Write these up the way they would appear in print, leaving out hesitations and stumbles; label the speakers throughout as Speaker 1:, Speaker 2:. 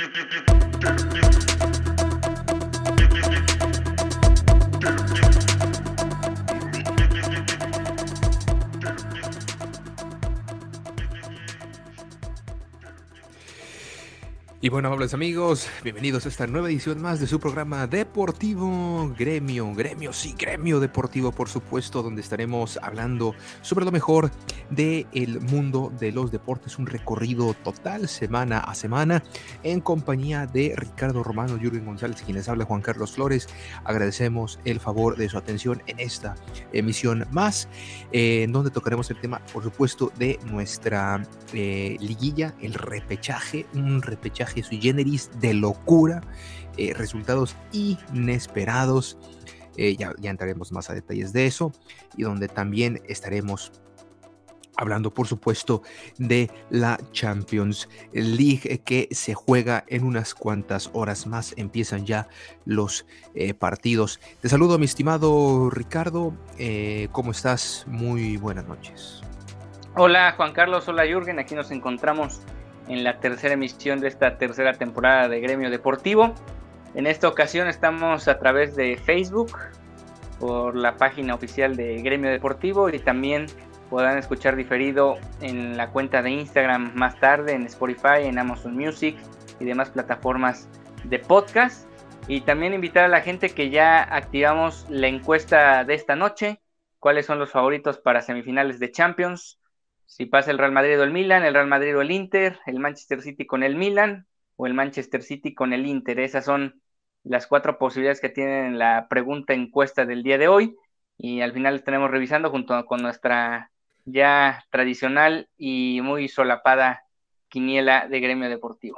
Speaker 1: Y bueno, amables amigos, bienvenidos a esta nueva edición más de su programa deportivo Gremio Deportivo, por supuesto, donde estaremos hablando sobre lo mejor del mundo de los deportes, un recorrido total semana a semana en compañía de Ricardo Romano, Jürgen González, quien les habla, Juan Carlos Flores. Agradecemos el favor de su atención en esta emisión más, en donde tocaremos el tema, por supuesto, de nuestra liguilla, el repechaje, un repechaje sui generis de locura, resultados inesperados, ya entraremos más a detalles de eso, y donde también estaremos hablando, por supuesto, de la Champions League, que se juega en unas cuantas horas más. Empiezan ya los partidos. Te saludo, mi estimado Ricardo. ¿Cómo estás? Muy buenas noches.
Speaker 2: Hola, Juan Carlos. Hola, Jürgen. Aquí nos encontramos en la tercera emisión de esta tercera temporada de Gremio Deportivo. En esta ocasión estamos a través de Facebook, por la página oficial de Gremio Deportivo, y también podrán escuchar diferido en la cuenta de Instagram más tarde, en Spotify, en Amazon Music y demás plataformas de podcast. Y también invitar a la gente que ya activamos la encuesta de esta noche: cuáles son los favoritos para semifinales de Champions. Si pasa el Real Madrid o el Milan, el Real Madrid o el Inter, el Manchester City con el Milan o el Manchester City con el Inter. Esas son las 4 posibilidades que tienen la pregunta encuesta del día de hoy, y al final estaremos revisando junto con nuestra ya tradicional y muy solapada quiniela de Gremio Deportivo.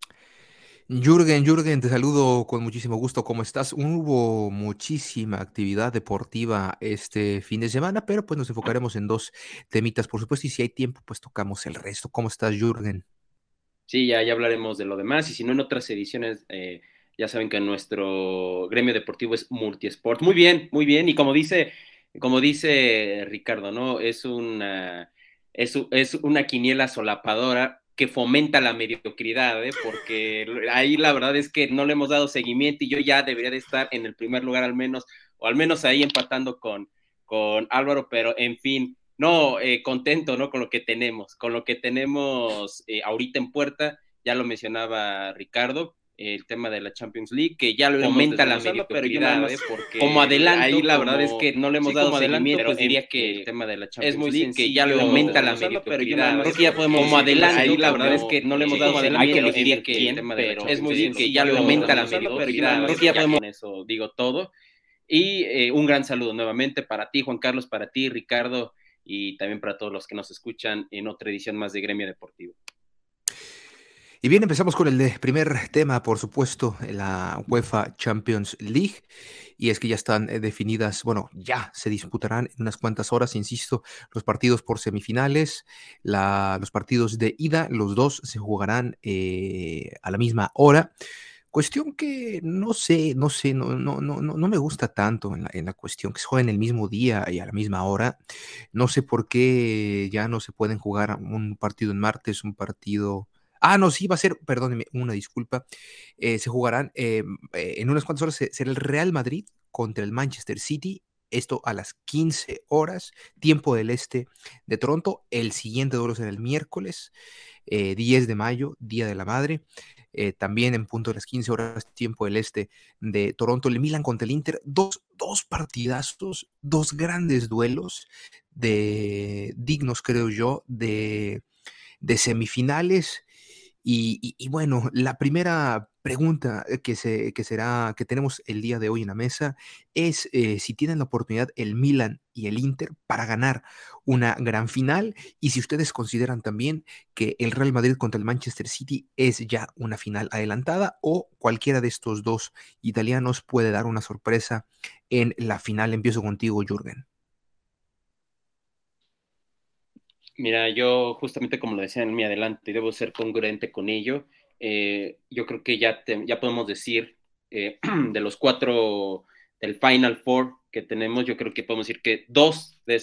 Speaker 1: Jürgen, te saludo con muchísimo gusto. ¿Cómo estás? Hubo muchísima actividad deportiva este fin de semana, pero pues nos enfocaremos en 2 temitas, por supuesto, y si hay tiempo, pues tocamos el resto. ¿Cómo estás, Jürgen?
Speaker 3: Sí, ya hablaremos de lo demás, y si no, en otras ediciones, ya saben que nuestro gremio deportivo es multiesport. Muy bien, y como dice Ricardo, ¿no? Es una quiniela solapadora que fomenta la mediocridad, porque ahí la verdad es que no le hemos dado seguimiento, y yo ya debería de estar en el primer lugar al menos, o al menos ahí empatando con Álvaro, pero en fin. No, contento, ¿no? Con lo que tenemos ahorita en puerta. Ya lo mencionaba Ricardo, el tema de la Champions League, que ya lo fomenta la mediocridad, porque como adelanto, ahí la verdad es que no le hemos dado seguimiento, pues diría que el tema de la Champions League es muy sencillo, que ya lo fomenta la mediocridad, creo que ya podemos como adelanto, ahí la verdad es que no le hemos dado seguimiento, hay que elegir quién, pero es muy sencillo, que ya lo fomenta la mediocridad, creo que ya podemos, con eso digo todo. Y un gran saludo nuevamente para ti, Juan Carlos, para ti, Ricardo, y también para todos los que nos escuchan en otra edición más de Gremio Deportivo.
Speaker 1: Y bien, empezamos con el primer tema, por supuesto, la UEFA Champions League, y es que ya están definidas, bueno, ya se disputarán en unas cuantas horas, insisto, los partidos por semifinales, los partidos de ida, los 2 se jugarán a la misma hora. Cuestión que no me gusta tanto en la cuestión que se juega en el mismo día y a la misma hora. No sé por qué ya no se pueden jugar un partido en martes, un partido... no, sí, va a ser, perdóneme, una disculpa. Se jugarán en unas cuantas horas, será el Real Madrid contra el Manchester City. Esto a las 15 horas, tiempo del este de Toronto. El siguiente duelo será el miércoles 10 de mayo, Día de la Madre. También en punto de las 15 horas, tiempo del este de Toronto, el Milan contra el Inter. Dos partidazos, 2 grandes duelos dignos, creo yo, de semifinales. Y bueno, la primera pregunta que tenemos el día de hoy en la mesa es si tienen la oportunidad el Milan y el Inter para ganar una gran final, y si ustedes consideran también que el Real Madrid contra el Manchester City es ya una final adelantada, o cualquiera de estos 2 italianos puede dar una sorpresa en la final. Empiezo contigo, Jürgen.
Speaker 3: Mira, yo justamente como lo decía en mi adelanto, y debo ser congruente con ello, yo creo que ya podemos decir, de los 4 del Final Four que tenemos, yo creo que podemos decir que 2 de esos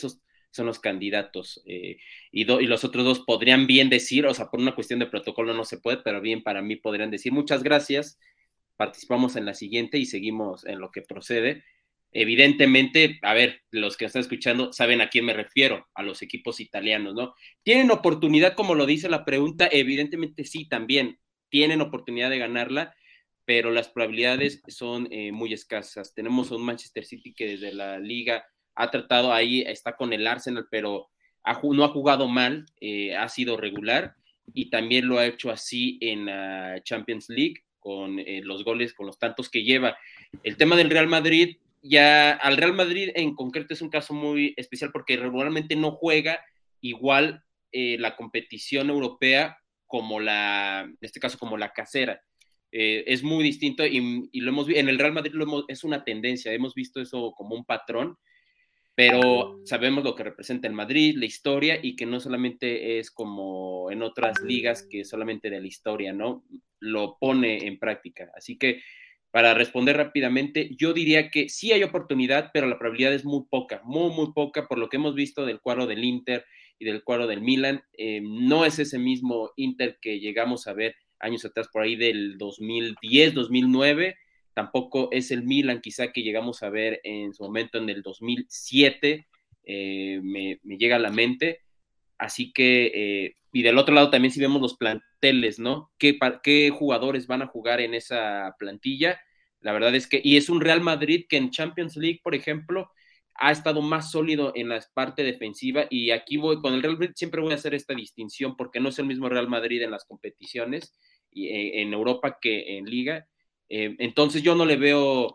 Speaker 3: son los candidatos, y los otros dos podrían bien decir, o sea, por una cuestión de protocolo no se puede, pero bien para mí podrían decir muchas gracias, participamos en la siguiente y seguimos en lo que procede. Evidentemente, a ver, los que están escuchando saben a quién me refiero, a los equipos italianos, ¿no? ¿Tienen oportunidad, como lo dice la pregunta? Evidentemente sí, también tienen oportunidad de ganarla, pero las probabilidades son muy escasas. Tenemos a un Manchester City que desde la liga ha tratado ahí, está con el Arsenal, pero no ha jugado mal, ha sido regular, y también lo ha hecho así en la Champions League, con los goles, con los tantos que lleva. El tema del Real Madrid, ya al Real Madrid en concreto es un caso muy especial porque regularmente no juega igual la competición europea como en este caso como la casera. Es muy distinto y lo hemos visto, en el Real Madrid es una tendencia, hemos visto eso como un patrón, pero sabemos lo que representa el Madrid, la historia, y que no solamente es como en otras ligas que solamente de la historia, ¿no? Lo pone en práctica. Así que para responder rápidamente, yo diría que sí hay oportunidad, pero la probabilidad es muy poca, muy, muy poca, por lo que hemos visto del cuadro del Inter y del cuadro del Milan. No es ese mismo Inter que llegamos a ver años atrás, por ahí del 2010, 2009, tampoco es el Milan quizá que llegamos a ver en su momento en el 2007, me llega a la mente. Así que, y del otro lado también si vemos los planteles, ¿no? ¿Qué jugadores van a jugar en esa plantilla? La verdad es que, y es un Real Madrid que en Champions League, por ejemplo, ha estado más sólido en la parte defensiva, y aquí con el Real Madrid siempre voy a hacer esta distinción porque no es el mismo Real Madrid en las competiciones y, en Europa que en Liga. Entonces yo no le veo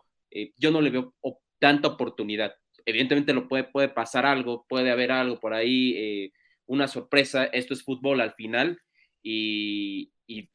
Speaker 3: tanta oportunidad. Evidentemente puede pasar algo, puede haber algo por ahí, una sorpresa. Esto es fútbol al final, y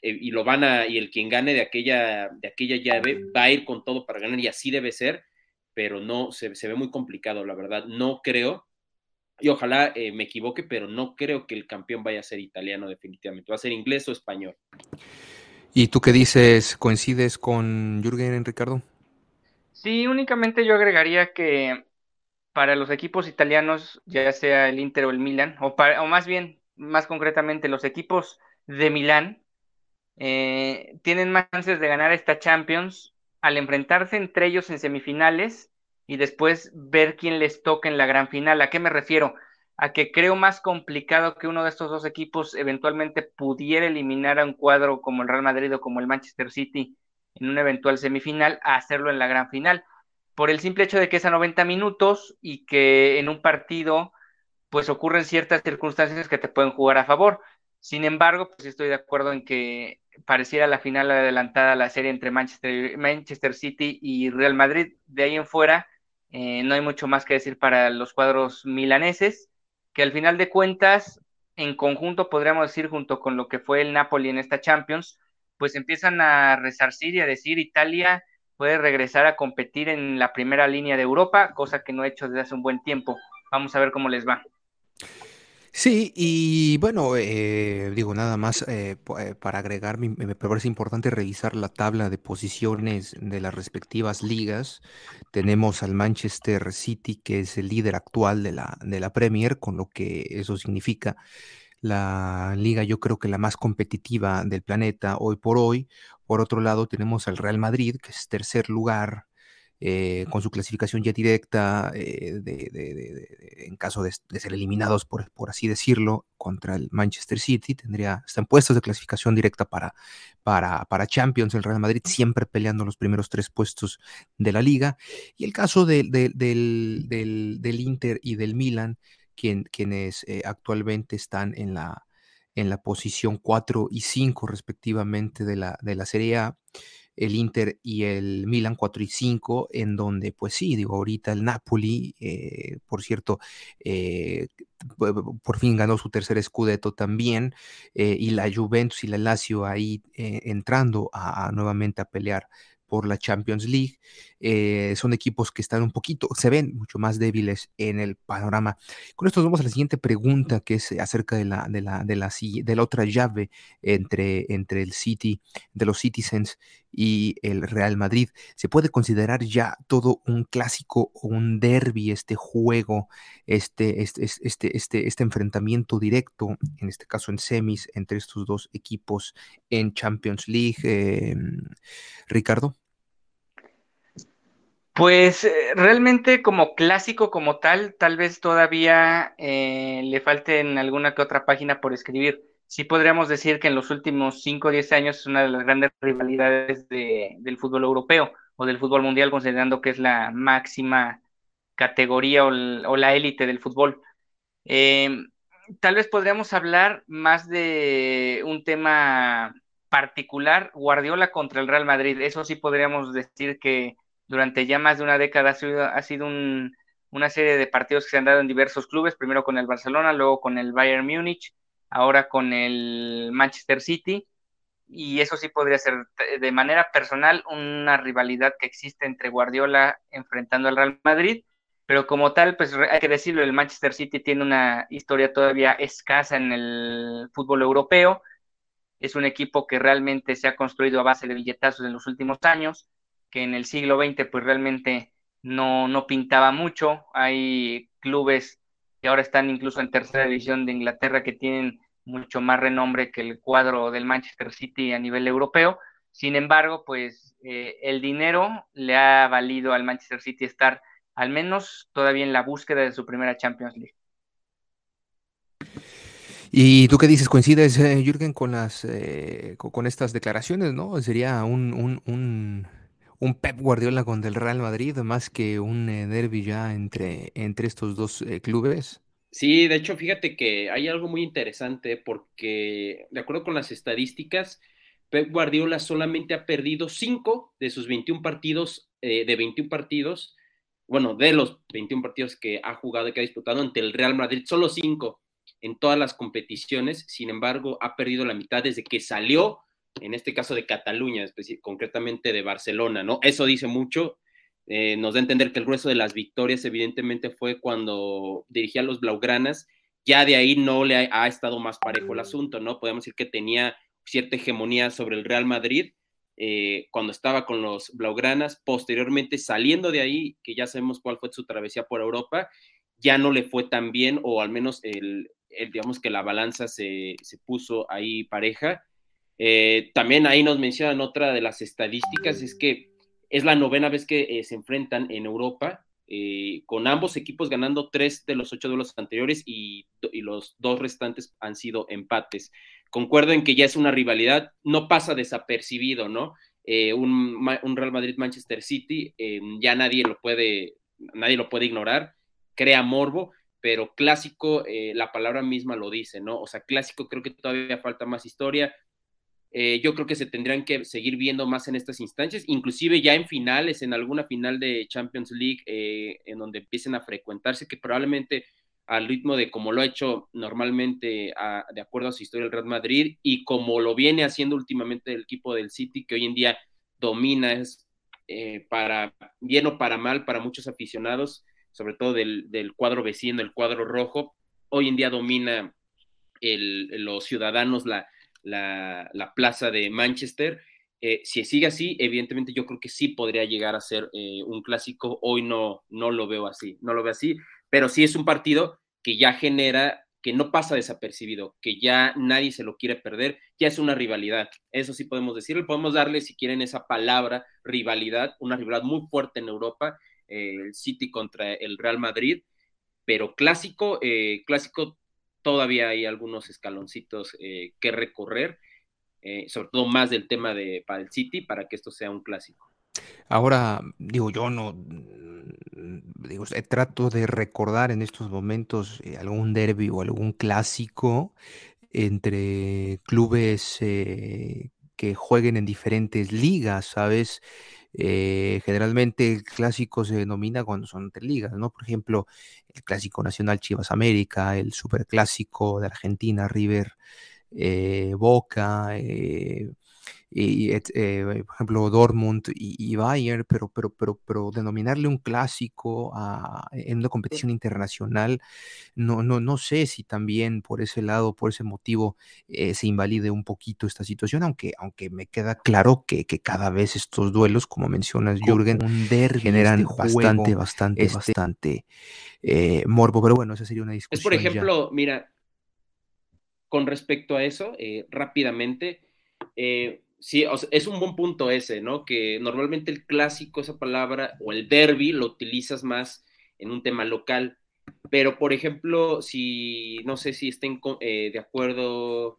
Speaker 3: el quien gane de aquella llave va a ir con todo para ganar, y así debe ser, pero no se ve muy complicado, la verdad. No creo, y ojalá me equivoque, pero no creo que el campeón vaya a ser italiano definitivamente, va a ser inglés o español.
Speaker 1: ¿Y tú qué dices? ¿Coincides con Jürgen, Ricardo?
Speaker 2: Sí, únicamente yo agregaría que para los equipos italianos, ya sea el Inter o el Milan, o más bien, más concretamente, los equipos de Milán, tienen más chances de ganar esta Champions al enfrentarse entre ellos en semifinales y después ver quién les toca en la gran final. ¿A qué me refiero? A que creo más complicado que uno de estos dos equipos eventualmente pudiera eliminar a un cuadro como el Real Madrid o como el Manchester City en una eventual semifinal, a hacerlo en la gran final, por el simple hecho de que es a 90 minutos y que en un partido pues ocurren ciertas circunstancias que te pueden jugar a favor. Sin embargo, pues estoy de acuerdo en que pareciera la final adelantada la serie entre Manchester City y Real Madrid. De ahí en fuera, no hay mucho más que decir para los cuadros milaneses, que al final de cuentas, en conjunto, podríamos decir, junto con lo que fue el Napoli en esta Champions, pues empiezan a resarcir y a decir Italia puede regresar a competir en la primera línea de Europa, cosa que no ha hecho desde hace un buen tiempo. Vamos a ver cómo les va.
Speaker 1: Sí, y bueno, digo nada más para agregar, me parece importante revisar la tabla de posiciones de las respectivas ligas. Tenemos al Manchester City, que es el líder actual de la Premier, con lo que eso significa la liga, yo creo que la más competitiva del planeta hoy por hoy. Por otro lado, tenemos al Real Madrid, que es tercer lugar, con su clasificación ya directa, en caso de ser eliminados, por así decirlo, contra el Manchester City, están puestos de clasificación directa para Champions. El Real Madrid siempre peleando los primeros 3 puestos de la liga. Y el caso del Inter y del Milan, quienes actualmente están en la posición 4 y 5 respectivamente de la Serie A, el Inter y el Milan 4 y 5, en donde pues sí, digo, ahorita el Napoli, por cierto, por fin ganó su tercer Scudetto también, y la Juventus y la Lazio ahí entrando nuevamente a pelear por la Champions League. Son equipos que están se ven mucho más débiles en el panorama. Con esto nos vamos a la siguiente pregunta, que es acerca de la otra llave entre el City, de los Citizens y el Real Madrid. ¿Se puede considerar ya todo un clásico o un derbi este juego, este enfrentamiento directo, en este caso en semis, entre estos dos equipos en Champions League, Ricardo?
Speaker 2: Pues realmente como clásico como tal vez todavía le falten alguna que otra página por escribir. Sí podríamos decir que en los últimos 5 o 10 años es una de las grandes rivalidades del fútbol europeo o del fútbol mundial, considerando que es la máxima categoría o la élite del fútbol. Eh, Tal vez podríamos hablar más de un tema particular, Guardiola contra el Real Madrid. Eso sí podríamos decir que durante ya más de una década ha sido una serie de partidos que se han dado en diversos clubes, primero con el Barcelona, luego con el Bayern Múnich, ahora con el Manchester City. Y eso sí podría ser de manera personal una rivalidad que existe entre Guardiola enfrentando al Real Madrid, pero como tal, pues hay que decirlo, el Manchester City tiene una historia todavía escasa en el fútbol europeo. Es un equipo que realmente se ha construido a base de billetazos en los últimos años, que en el siglo XX pues realmente no pintaba mucho. Hay clubes que ahora están incluso en tercera división de Inglaterra que tienen mucho más renombre que el cuadro del Manchester City a nivel europeo. Sin embargo, pues el dinero le ha valido al Manchester City estar al menos todavía en la búsqueda de su primera Champions League.
Speaker 1: ¿Y tú qué dices? ¿Coincides, Jürgen, con con estas declaraciones, ¿no? Sería un Pep Guardiola contra el Real Madrid más que un derbi ya entre estos dos clubes.
Speaker 3: Sí, de hecho, fíjate que hay algo muy interesante porque, de acuerdo con las estadísticas, Pep Guardiola solamente ha perdido 5 de sus 21 partidos, de 21 partidos, bueno, de los 21 partidos que ha jugado y que ha disputado ante el Real Madrid, solo 5 en todas las competiciones. Sin embargo, ha perdido la mitad desde que salió, en este caso de Cataluña, concretamente de Barcelona, ¿no? Eso dice mucho. Nos da a entender que el grueso de las victorias evidentemente fue cuando dirigía a los Blaugranas. Ya de ahí no le ha estado más parejo el asunto, ¿no? Podemos decir que tenía cierta hegemonía sobre el Real Madrid cuando estaba con los Blaugranas. Posteriormente, saliendo de ahí, que ya sabemos cuál fue su travesía por Europa, ya no le fue tan bien, o al menos digamos que la balanza se puso ahí pareja. También ahí nos mencionan otra de las estadísticas, es que es la 9ª vez que se enfrentan en Europa, con ambos equipos ganando 3 de los 8 duelos anteriores y los 2 restantes han sido empates. Concuerdo en que ya es una rivalidad, no pasa desapercibido, ¿no? Un Real Madrid-Manchester City, ya nadie lo puede ignorar, crea morbo, pero clásico, la palabra misma lo dice, ¿no? O sea, clásico creo que todavía falta más historia. Yo creo que se tendrían que seguir viendo más en estas instancias, inclusive ya en finales, en alguna final de Champions League, en donde empiecen a frecuentarse, que probablemente al ritmo de como lo ha hecho normalmente, de acuerdo a su historia el Real Madrid, y como lo viene haciendo últimamente el equipo del City, que hoy en día domina, es para bien o para mal, para muchos aficionados, sobre todo del cuadro vecino, el cuadro rojo, hoy en día domina los ciudadanos la plaza de Manchester. Si sigue así, evidentemente yo creo que sí podría llegar a ser un clásico. Hoy no lo veo así, pero sí es un partido que ya genera, que no pasa desapercibido, que ya nadie se lo quiere perder, ya es una rivalidad, eso sí podemos decirlo, podemos darle, si quieren, esa palabra, rivalidad, una rivalidad muy fuerte en Europa, el City contra el Real Madrid, pero clásico todavía hay algunos escaloncitos que recorrer, sobre todo más del tema para el City, para que esto sea un clásico.
Speaker 1: Ahora, digo, yo no, digo, trato de recordar en estos momentos algún derbi o algún clásico entre clubes que jueguen en diferentes ligas, ¿sabes? Generalmente el clásico se denomina cuando son entre ligas, ¿no? Por ejemplo, el clásico nacional Chivas América, el superclásico de Argentina, River Boca, por ejemplo, Dortmund y Bayern, pero denominarle un clásico en una competición internacional, no sé si también por ese lado, por ese motivo, se invalide un poquito esta situación, aunque me queda claro que cada vez estos duelos, como mencionas, Jürgen,
Speaker 2: un derbi,
Speaker 1: generan bastante morbo, pero bueno, esa sería una
Speaker 3: Es, por
Speaker 1: discusión ya.
Speaker 3: ejemplo, mira, con respecto a eso, rápidamente, sí, o sea, es un buen punto ese, ¿no? Que normalmente el clásico, esa palabra, o el derby, lo utilizas más en un tema local. Pero, por ejemplo, si no sé si estén de acuerdo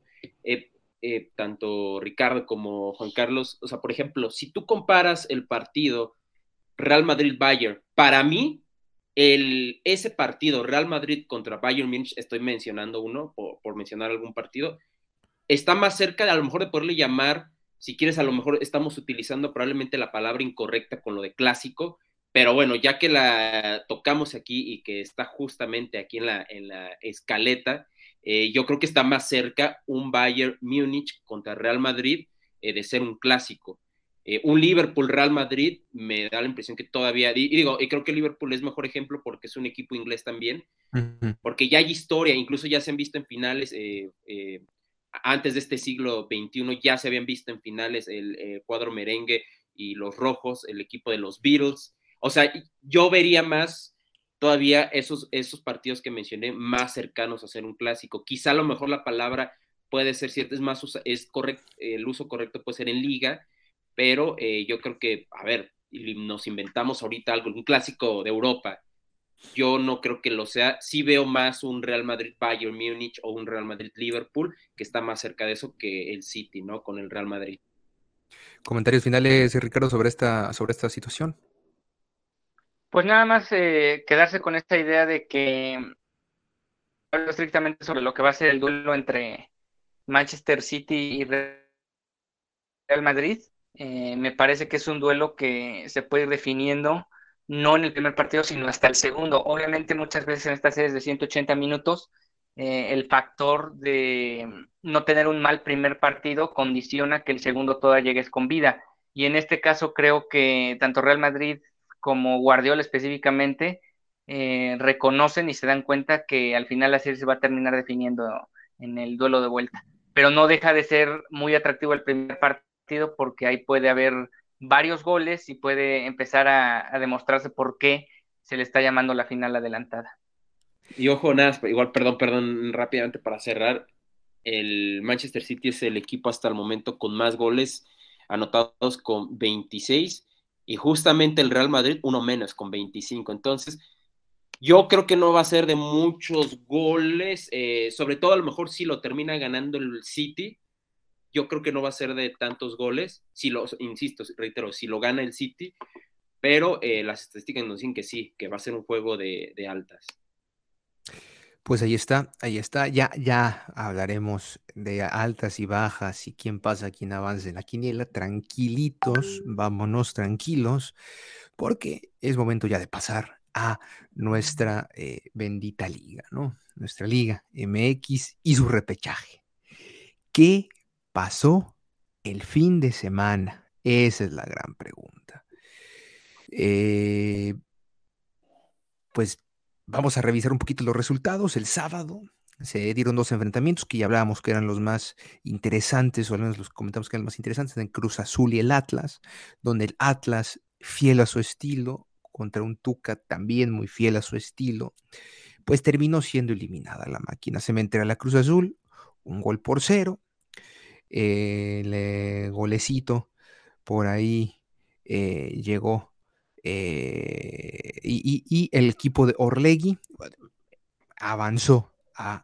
Speaker 3: tanto Ricardo como Juan Carlos, o sea, por ejemplo, si tú comparas el partido Real Madrid-Bayern, para mí, ese partido Real Madrid contra Bayern Munich, estoy mencionando uno por mencionar algún partido, está más cerca de a lo mejor de poderle llamar, si quieres, a lo mejor estamos utilizando probablemente la palabra incorrecta con lo de clásico, pero bueno, ya que la tocamos aquí y que está justamente aquí en la escaleta, yo creo que está más cerca un Bayern Múnich contra Real Madrid de ser un clásico. Un Liverpool-Real Madrid me da la impresión que todavía, y creo que Liverpool es mejor ejemplo porque es un equipo inglés también, porque ya hay historia, incluso ya se han visto en finales, antes de este siglo XXI ya se habían visto en finales el cuadro merengue y los rojos, el equipo de los Beatles. O sea, yo vería más todavía esos partidos que mencioné más cercanos a ser un clásico. Quizá a lo mejor la palabra puede ser cierta, es más, es correcto, el uso correcto puede ser en liga, pero yo creo que, a ver, nos inventamos ahorita algo, un clásico de Europa. Yo no creo que lo sea. Sí veo más un Real Madrid-Bayern Múnich o un Real Madrid-Liverpool, que está más cerca de eso que el City, ¿no? Con el Real Madrid.
Speaker 1: Comentarios finales, Ricardo, sobre esta situación.
Speaker 2: Pues nada más quedarse con esta idea de que hablo estrictamente sobre lo que va a ser el duelo entre Manchester City y Real Madrid. Me parece que es un duelo que se puede ir definiendo no en el primer partido, sino hasta el segundo. Obviamente muchas veces en estas series de 180 minutos, el factor de no tener un mal primer partido condiciona que el segundo todavía llegues con vida. Y en este caso creo que tanto Real Madrid como Guardiola específicamente reconocen y se dan cuenta que al final la serie se va a terminar definiendo en el duelo de vuelta. Pero no deja de ser muy atractivo el primer partido porque ahí puede haber varios goles y puede empezar a demostrarse por qué se le está llamando la final adelantada.
Speaker 3: Y ojo, nada, igual, perdón, rápidamente para cerrar, el Manchester City es el equipo hasta el momento con más goles anotados con 26 y justamente el Real Madrid uno menos con 25. Entonces, yo creo que no va a ser de muchos goles, sobre todo a lo mejor si lo termina ganando el City, yo creo que no va a ser de tantos goles, insisto, reitero, si lo gana el City, pero las estadísticas nos dicen que sí, que va a ser un juego de altas.
Speaker 1: Pues ahí está. Ya hablaremos de altas y bajas y quién pasa, quién avanza en la quiniela. Tranquilitos, vámonos tranquilos, porque es momento ya de pasar a nuestra bendita liga, ¿no? Nuestra liga MX y su repechaje. ¿Qué pasó el fin de semana? Esa es la gran pregunta. Pues vamos a revisar un poquito los resultados. El sábado se dieron dos enfrentamientos que ya hablábamos que eran los más interesantes, o al menos los comentamos que eran los más interesantes, en Cruz Azul y el Atlas, donde el Atlas, fiel a su estilo, contra un Tuca también muy fiel a su estilo, pues terminó siendo eliminada la máquina cementera. La Cruz Azul, 1-0, el golecito por ahí llegó y el equipo de Orlegui avanzó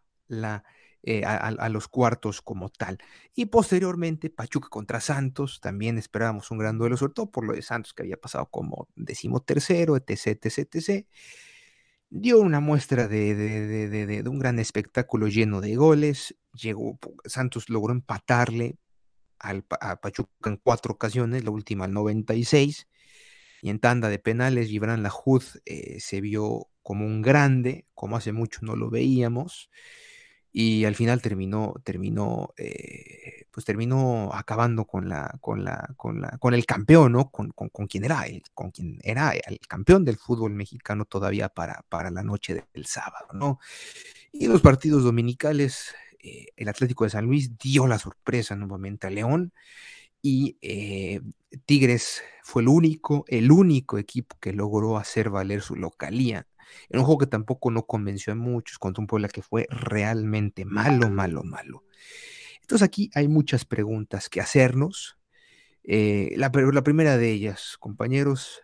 Speaker 1: a los cuartos como tal. Y posteriormente, Pachuca contra Santos, también esperábamos un gran duelo, sobre todo por lo de Santos, que había pasado como 13º, etc. Dio una muestra de un gran espectáculo lleno de goles. Santos logró empatarle a Pachuca en 4 ocasiones, la última al 96, y en tanda de penales Gibran Lahoud se vio como un grande, como hace mucho no lo veíamos, y al final pues terminó acabando con el campeón, ¿no? Con quien era el campeón del fútbol mexicano todavía para la noche del sábado, ¿no? Y en los partidos dominicales, el Atlético de San Luis dio la sorpresa nuevamente a León y Tigres fue el único equipo que logró hacer valer su localía en un juego que tampoco no convenció a muchos contra un Puebla que fue realmente malo, malo, malo. Entonces aquí hay muchas preguntas que hacernos. La primera de ellas, compañeros,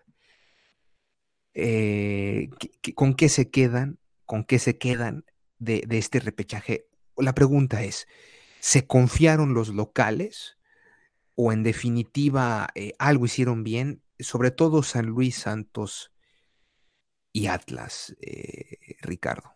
Speaker 1: ¿con qué se quedan? ¿Con qué se quedan de este repechaje? La pregunta es, ¿se confiaron los locales o en definitiva algo hicieron bien? Sobre todo San Luis, Santos y Atlas, Ricardo.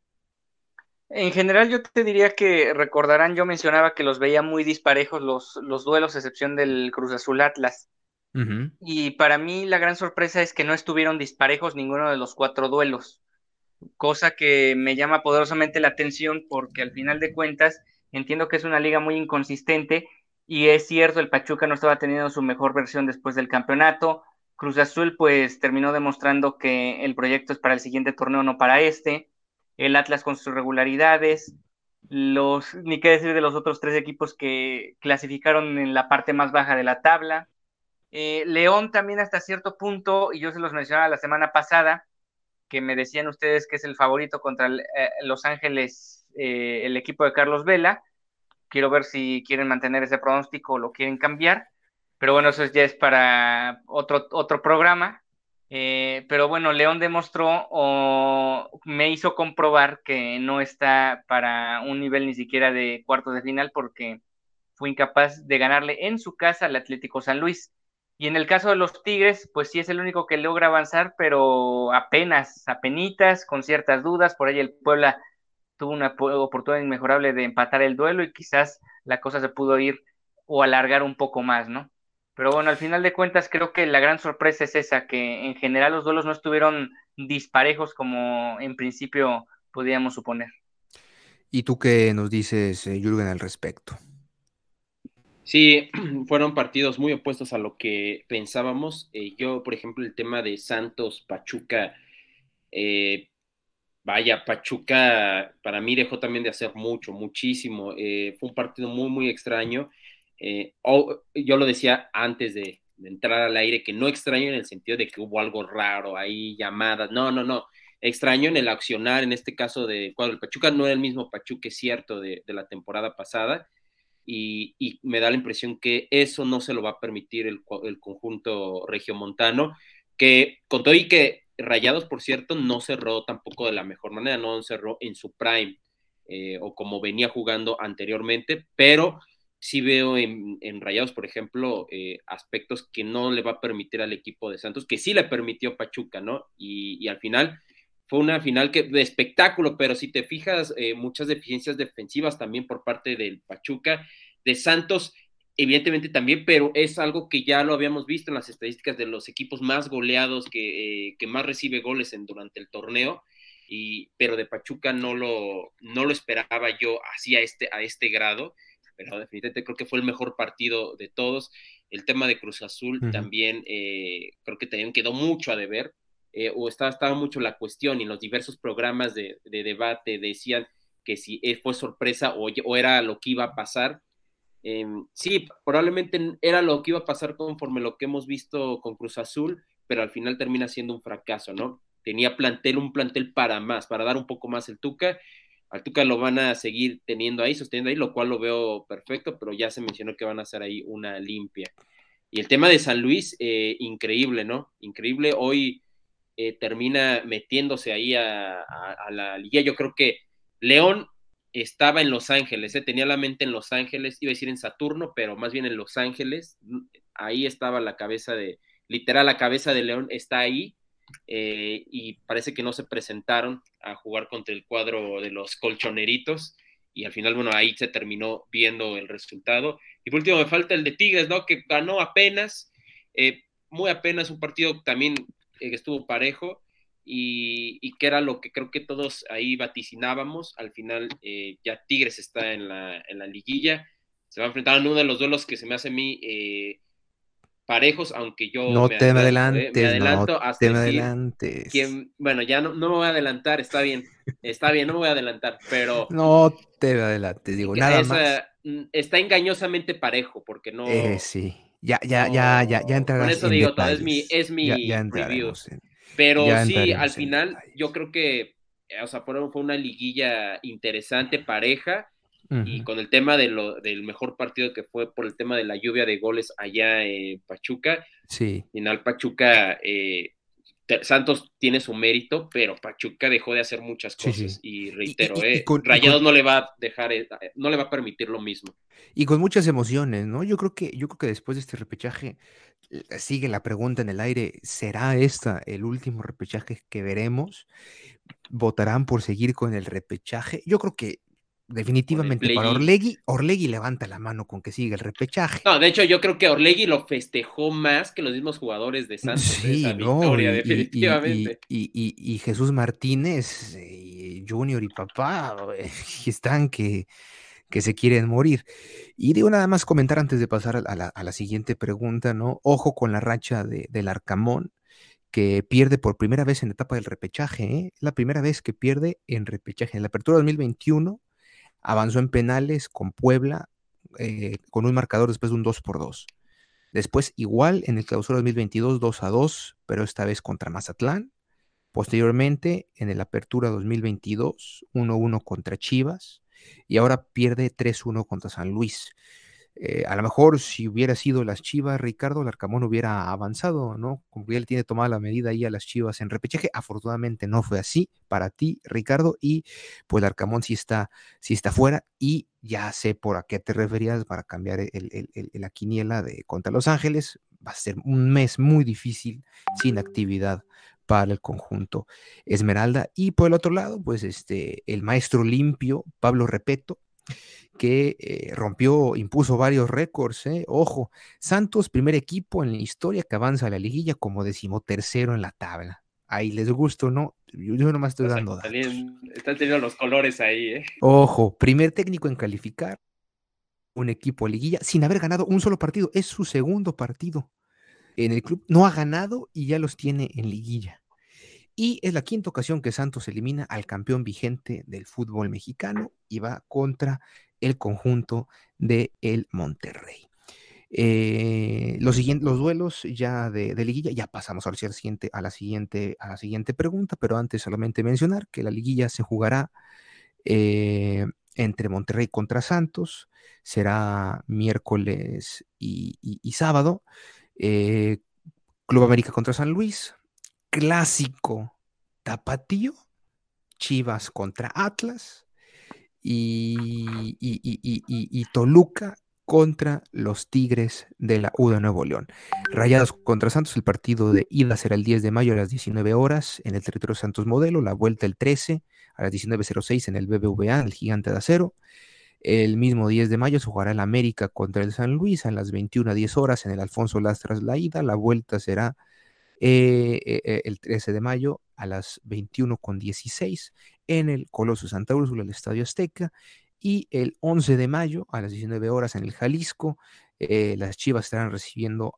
Speaker 2: En general yo te diría que recordarán, yo mencionaba que los veía muy disparejos los duelos, a excepción del Cruz Azul Atlas.
Speaker 1: Ujú.
Speaker 2: Y para mí la gran sorpresa es que no estuvieron disparejos ninguno de los 4 duelos, cosa que me llama poderosamente la atención porque al final de cuentas entiendo que es una liga muy inconsistente y es cierto, el Pachuca no estaba teniendo su mejor versión después del campeonato. Cruz Azul pues terminó demostrando que el proyecto es para el siguiente torneo, no para este. El Atlas con sus irregularidades, ni qué decir de los otros 3 equipos que clasificaron en la parte más baja de la tabla. León también hasta cierto punto, y yo se los mencionaba la semana pasada, que me decían ustedes que es el favorito contra Los Ángeles, el equipo de Carlos Vela. Quiero ver si quieren mantener ese pronóstico o lo quieren cambiar. Pero bueno, eso ya es para otro programa. Pero bueno, León demostró o me hizo comprobar que no está para un nivel ni siquiera de cuartos de final porque fue incapaz de ganarle en su casa al Atlético San Luis. Y en el caso de los Tigres, pues sí es el único que logra avanzar, pero apenitas, con ciertas dudas. Por ahí el Puebla tuvo una oportunidad inmejorable de empatar el duelo y quizás la cosa se pudo ir o alargar un poco más, ¿no? Pero bueno, al final de cuentas creo que la gran sorpresa es esa, que en general los duelos no estuvieron disparejos como en principio podíamos suponer.
Speaker 1: ¿Y tú qué nos dices, Jürgen, al respecto?
Speaker 3: Sí, fueron partidos muy opuestos a lo que pensábamos. Yo, por ejemplo, el tema de Santos, Pachuca, eh, vaya, Pachuca para mí dejó también de hacer muchísimo. Fue un partido muy, muy extraño. Yo lo decía antes de entrar al aire, que no extraño en el sentido de que hubo algo raro ahí, llamadas. No. Extraño en el accionar, en este caso de cuadro. El Pachuca no era el mismo Pachuca, es cierto, de la temporada pasada. Y me da la impresión que eso no se lo va a permitir el conjunto regiomontano, que con todo y que Rayados, por cierto, no cerró tampoco de la mejor manera, no cerró en su prime o como venía jugando anteriormente, pero sí veo en Rayados, por ejemplo, aspectos que no le va a permitir al equipo de Santos, que sí le permitió Pachuca, ¿no? Y al final fue una final de espectáculo, pero si te fijas, muchas deficiencias defensivas también por parte del Pachuca, de Santos, evidentemente también, pero es algo que ya lo habíamos visto en las estadísticas de los equipos más goleados, que más recibe goles durante el torneo, pero de Pachuca no lo esperaba yo así a este grado, pero definitivamente creo que fue el mejor partido de todos. El tema de Cruz Azul también creo que también quedó mucho a deber. O estaba mucho la cuestión y en los diversos programas de debate decían que si fue sorpresa o era lo que iba a pasar. Sí, probablemente era lo que iba a pasar conforme lo que hemos visto con Cruz Azul, pero al final termina siendo un fracaso, ¿no? Tenía un plantel para más, para dar un poco más el Tuca. Al Tuca lo van a seguir sosteniendo ahí, lo cual lo veo perfecto, pero ya se mencionó que van a hacer ahí una limpia. Y el tema de San Luis, increíble, ¿no? Increíble. Hoy termina metiéndose ahí a la liga. Yo creo que León estaba en Los Ángeles, tenía la mente en Los Ángeles, iba a decir en Saturno, pero más bien en Los Ángeles. Ahí estaba literal la cabeza de León está ahí, y parece que no se presentaron a jugar contra el cuadro de los colchoneritos, y al final, bueno, ahí se terminó viendo el resultado. Y por último me falta el de Tigres, ¿no? Que ganó apenas, muy apenas, un partido también que estuvo parejo, y que era lo que creo que todos ahí vaticinábamos. Al final ya Tigres está en la liguilla, se va a enfrentar en uno de los duelos que se me hace a mí parejos, aunque yo
Speaker 1: No te me
Speaker 3: me
Speaker 1: adelantes, no
Speaker 3: adelanto hasta
Speaker 1: te me
Speaker 3: decir
Speaker 1: adelantes.
Speaker 3: quién, bueno, ya no me voy a adelantar, está bien, no me voy a adelantar, pero
Speaker 1: No te me adelantes, digo, nada más.
Speaker 3: está engañosamente parejo, porque
Speaker 1: Sí, ya
Speaker 3: con
Speaker 1: entrarás
Speaker 3: eso
Speaker 1: en
Speaker 3: digo todo,
Speaker 1: detalles.
Speaker 3: es
Speaker 1: Ya
Speaker 3: mi preview.
Speaker 1: entraremos
Speaker 3: Pero
Speaker 1: ya
Speaker 3: sí, al
Speaker 1: entraremos en
Speaker 3: final yo
Speaker 1: detalles.
Speaker 3: creo que, o sea, fue una liguilla interesante, pareja, y
Speaker 1: Ujú.
Speaker 3: con el tema del mejor partido que fue por el tema de la lluvia de goles allá en Pachuca.
Speaker 1: Sí.
Speaker 3: Final Pachuca, Santos tiene su mérito, pero Pachuca dejó de hacer muchas
Speaker 1: Sí, sí.
Speaker 3: cosas, y
Speaker 1: Y,
Speaker 3: reitero,
Speaker 1: y, y, y con, y,
Speaker 3: Rayados
Speaker 1: con,
Speaker 3: no le va a dejar, no le va a permitir lo mismo.
Speaker 1: y con muchas emociones, ¿no? Yo creo que después de este repechaje sigue la pregunta en el aire, ¿será esta el último repechaje que veremos? ¿Votarán por seguir con el repechaje? Yo creo que
Speaker 3: Con el
Speaker 1: definitivamente para
Speaker 3: play-in.
Speaker 1: Orlegui levanta la mano con que siga el repechaje.
Speaker 3: No, de hecho, yo creo que Orlegui lo festejó más que los mismos jugadores de Santos, esa
Speaker 1: Sí, ¿no?
Speaker 3: victoria, definitivamente.
Speaker 1: Y Jesús Martínez, Junior y papá, están que se quieren morir. Y digo nada más comentar antes de pasar a la siguiente pregunta, ¿no? Ojo con la racha del Arcamón, que pierde por primera vez en la etapa del repechaje, ¿eh? La primera vez que pierde en repechaje. En la apertura 2021 avanzó en penales con Puebla, con un marcador después de un 2-2. Después, igual en el clausura 2022, 2-2, pero esta vez contra Mazatlán. Posteriormente, en el Apertura 2022, 1-1 contra Chivas. Y ahora pierde 3-1 contra San Luis. A lo mejor si hubiera sido las Chivas, Ricardo Larcamón hubiera avanzado, ¿no? Como que él tiene tomada la medida ahí a las Chivas en repechaje. Afortunadamente no fue así para ti, Ricardo, y pues Larcamón sí está fuera, y ya sé por a qué te referías para cambiar la quiniela de contra Los Ángeles. Va a ser un mes muy difícil sin actividad para el conjunto Esmeralda. Y por el otro lado, pues el maestro limpio, Pablo Repeto, que impuso varios récords. Ojo, Santos, primer equipo en la historia que avanza a la liguilla como 13º en la tabla. Ahí les gusta o no, yo nomás estoy dando datos.
Speaker 3: Están teniendo los colores ahí, ¿eh?
Speaker 1: Ojo, primer técnico en calificar un equipo a liguilla sin haber ganado un solo partido. Es su segundo partido en el club. No ha ganado y ya los tiene en liguilla. Y es la quinta ocasión que Santos elimina al campeón vigente del fútbol mexicano y va contra el conjunto de el Monterrey. Los duelos ya de liguilla, ya pasamos ahora sí a la siguiente pregunta, pero antes solamente mencionar que la liguilla se jugará entre Monterrey contra Santos, será miércoles y sábado. eh, Club América contra San Luis, clásico tapatío, Chivas contra Atlas y Toluca contra los Tigres de la U de Nuevo León. Rayados contra Santos, el partido de ida será el 10 de mayo a las 19 horas en el territorio Santos Modelo, la vuelta el 13 a las 19:06 en el BBVA, el Gigante de Acero. El mismo 10 de mayo se jugará el América contra el San Luis a las 21:10 horas en el Alfonso Lastras la ida, la vuelta será el 13 de mayo a las 21:16 en el Coloso Santa Úrsula, el Estadio Azteca, y el 11 de mayo a las 19 horas en el Jalisco. Las Chivas estarán recibiendo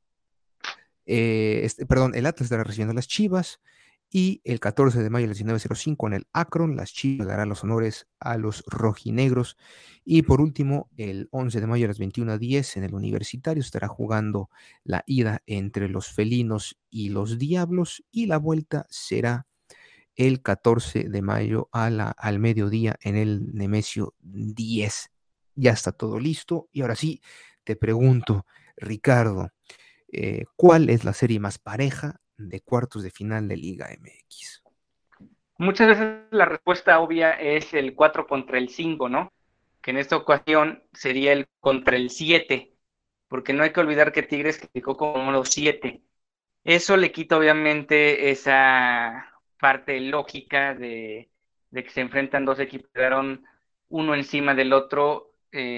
Speaker 1: el Atlas estará recibiendo a las Chivas, y el 14 de mayo a las 19:05 en el Akron, las Chivas darán los honores a los rojinegros. Y por último, el 11 de mayo a las 21:10 en el Universitario estará jugando la ida entre los felinos y los diablos, y la vuelta será el 14 de mayo al mediodía en el Nemesio 10. Ya está todo listo. Y ahora sí, te pregunto, Ricardo, ¿cuál es la serie más pareja de cuartos de final de Liga MX?
Speaker 2: Muchas veces la respuesta obvia es el 4 contra el 5, ¿no? Que en esta ocasión sería el contra el 7, porque no hay que olvidar que Tigres clasificó como número 7. Eso le quita obviamente esa parte lógica de que se enfrentan dos equipos que quedaron uno encima del otro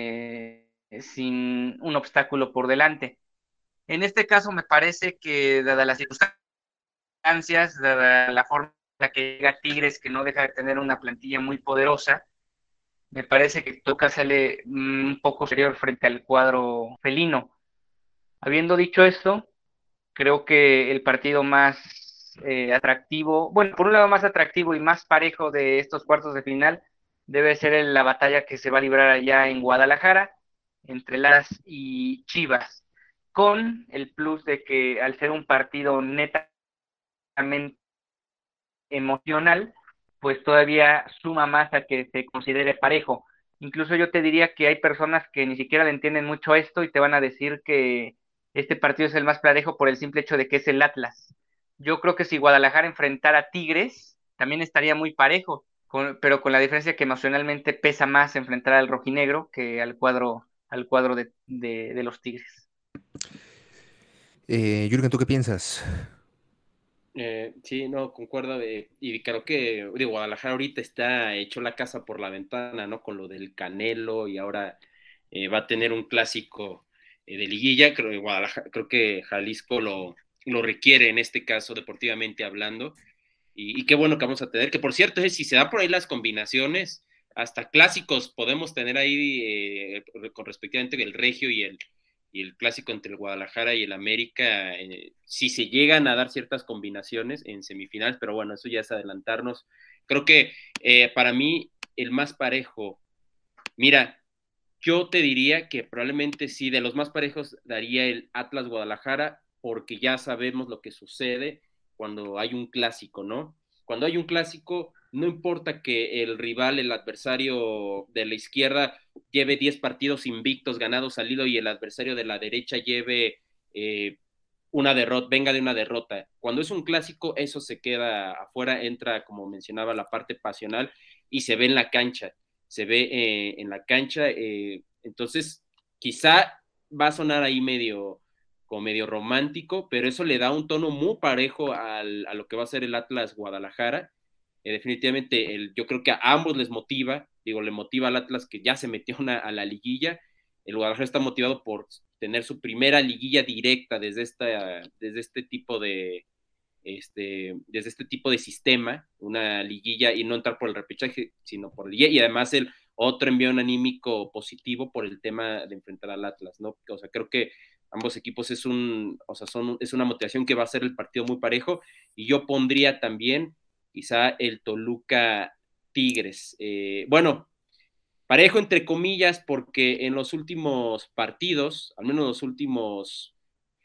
Speaker 2: sin un obstáculo por delante. En este caso me parece que, dada las circunstancias circunstancias, dada la forma en la que llega Tigres, que no deja de tener una plantilla muy poderosa, me parece que Toluca sale un poco superior frente al cuadro felino. Habiendo dicho esto, creo que el partido más atractivo, bueno, por un lado más atractivo y más parejo de estos cuartos de final, debe ser la batalla que se va a librar allá en Guadalajara, entre las y Chivas, con el plus de que al ser un partido netamente emocional, pues todavía suma más a que se considere parejo. Incluso yo te diría que hay personas que ni siquiera le entienden mucho a esto y te van a decir que este partido es el más parejo por el simple hecho de que es el Atlas. Yo creo que si Guadalajara enfrentara a Tigres, también estaría muy parejo, pero con la diferencia que emocionalmente pesa más enfrentar al rojinegro que al cuadro de los Tigres.
Speaker 1: Jürgen, ¿tú qué piensas?
Speaker 3: Sí, no, concuerdo. Y creo que de Guadalajara ahorita está hecho la casa por la ventana, ¿no? Con lo del Canelo y ahora va a tener un clásico de liguilla. Creo que Jalisco lo requiere en este caso, deportivamente hablando. Y qué bueno que vamos a tener. Que por cierto, si se da por ahí las combinaciones, hasta clásicos podemos tener ahí con respectivamente el Regio y el clásico entre el Guadalajara y el América, si se llegan a dar ciertas combinaciones en semifinales, pero bueno, eso ya es adelantarnos. Creo que para mí el más parejo, mira, yo te diría que probablemente sí, de los más parejos daría el Atlas Guadalajara, porque ya sabemos lo que sucede cuando hay un clásico, ¿no? Cuando hay un clásico, no importa que el rival, el adversario de la izquierda lleve 10 partidos invictos ganados al hilo y el adversario de la derecha lleve una derrota, venga de una derrota. Cuando es un clásico, eso se queda afuera, entra, como mencionaba, la parte pasional y se ve en la cancha. Se ve en la cancha, entonces quizá va a sonar ahí como medio romántico, pero eso le da un tono muy parejo a lo que va a ser el Atlas Guadalajara. Definitivamente yo creo que a ambos les motiva, le motiva al Atlas que ya se metió a la liguilla. El Guadalajara está motivado por tener su primera liguilla directa desde este tipo de desde este tipo de sistema, una liguilla, y no entrar por el repechaje, sino por liguilla, y además el otro envión anímico positivo por el tema de enfrentar al Atlas, ¿no? O sea, creo que ambos equipos es una motivación que va a ser el partido muy parejo, y yo pondría también quizá el Toluca Tigres. Bueno, parejo entre comillas, porque en los últimos partidos, al menos los últimos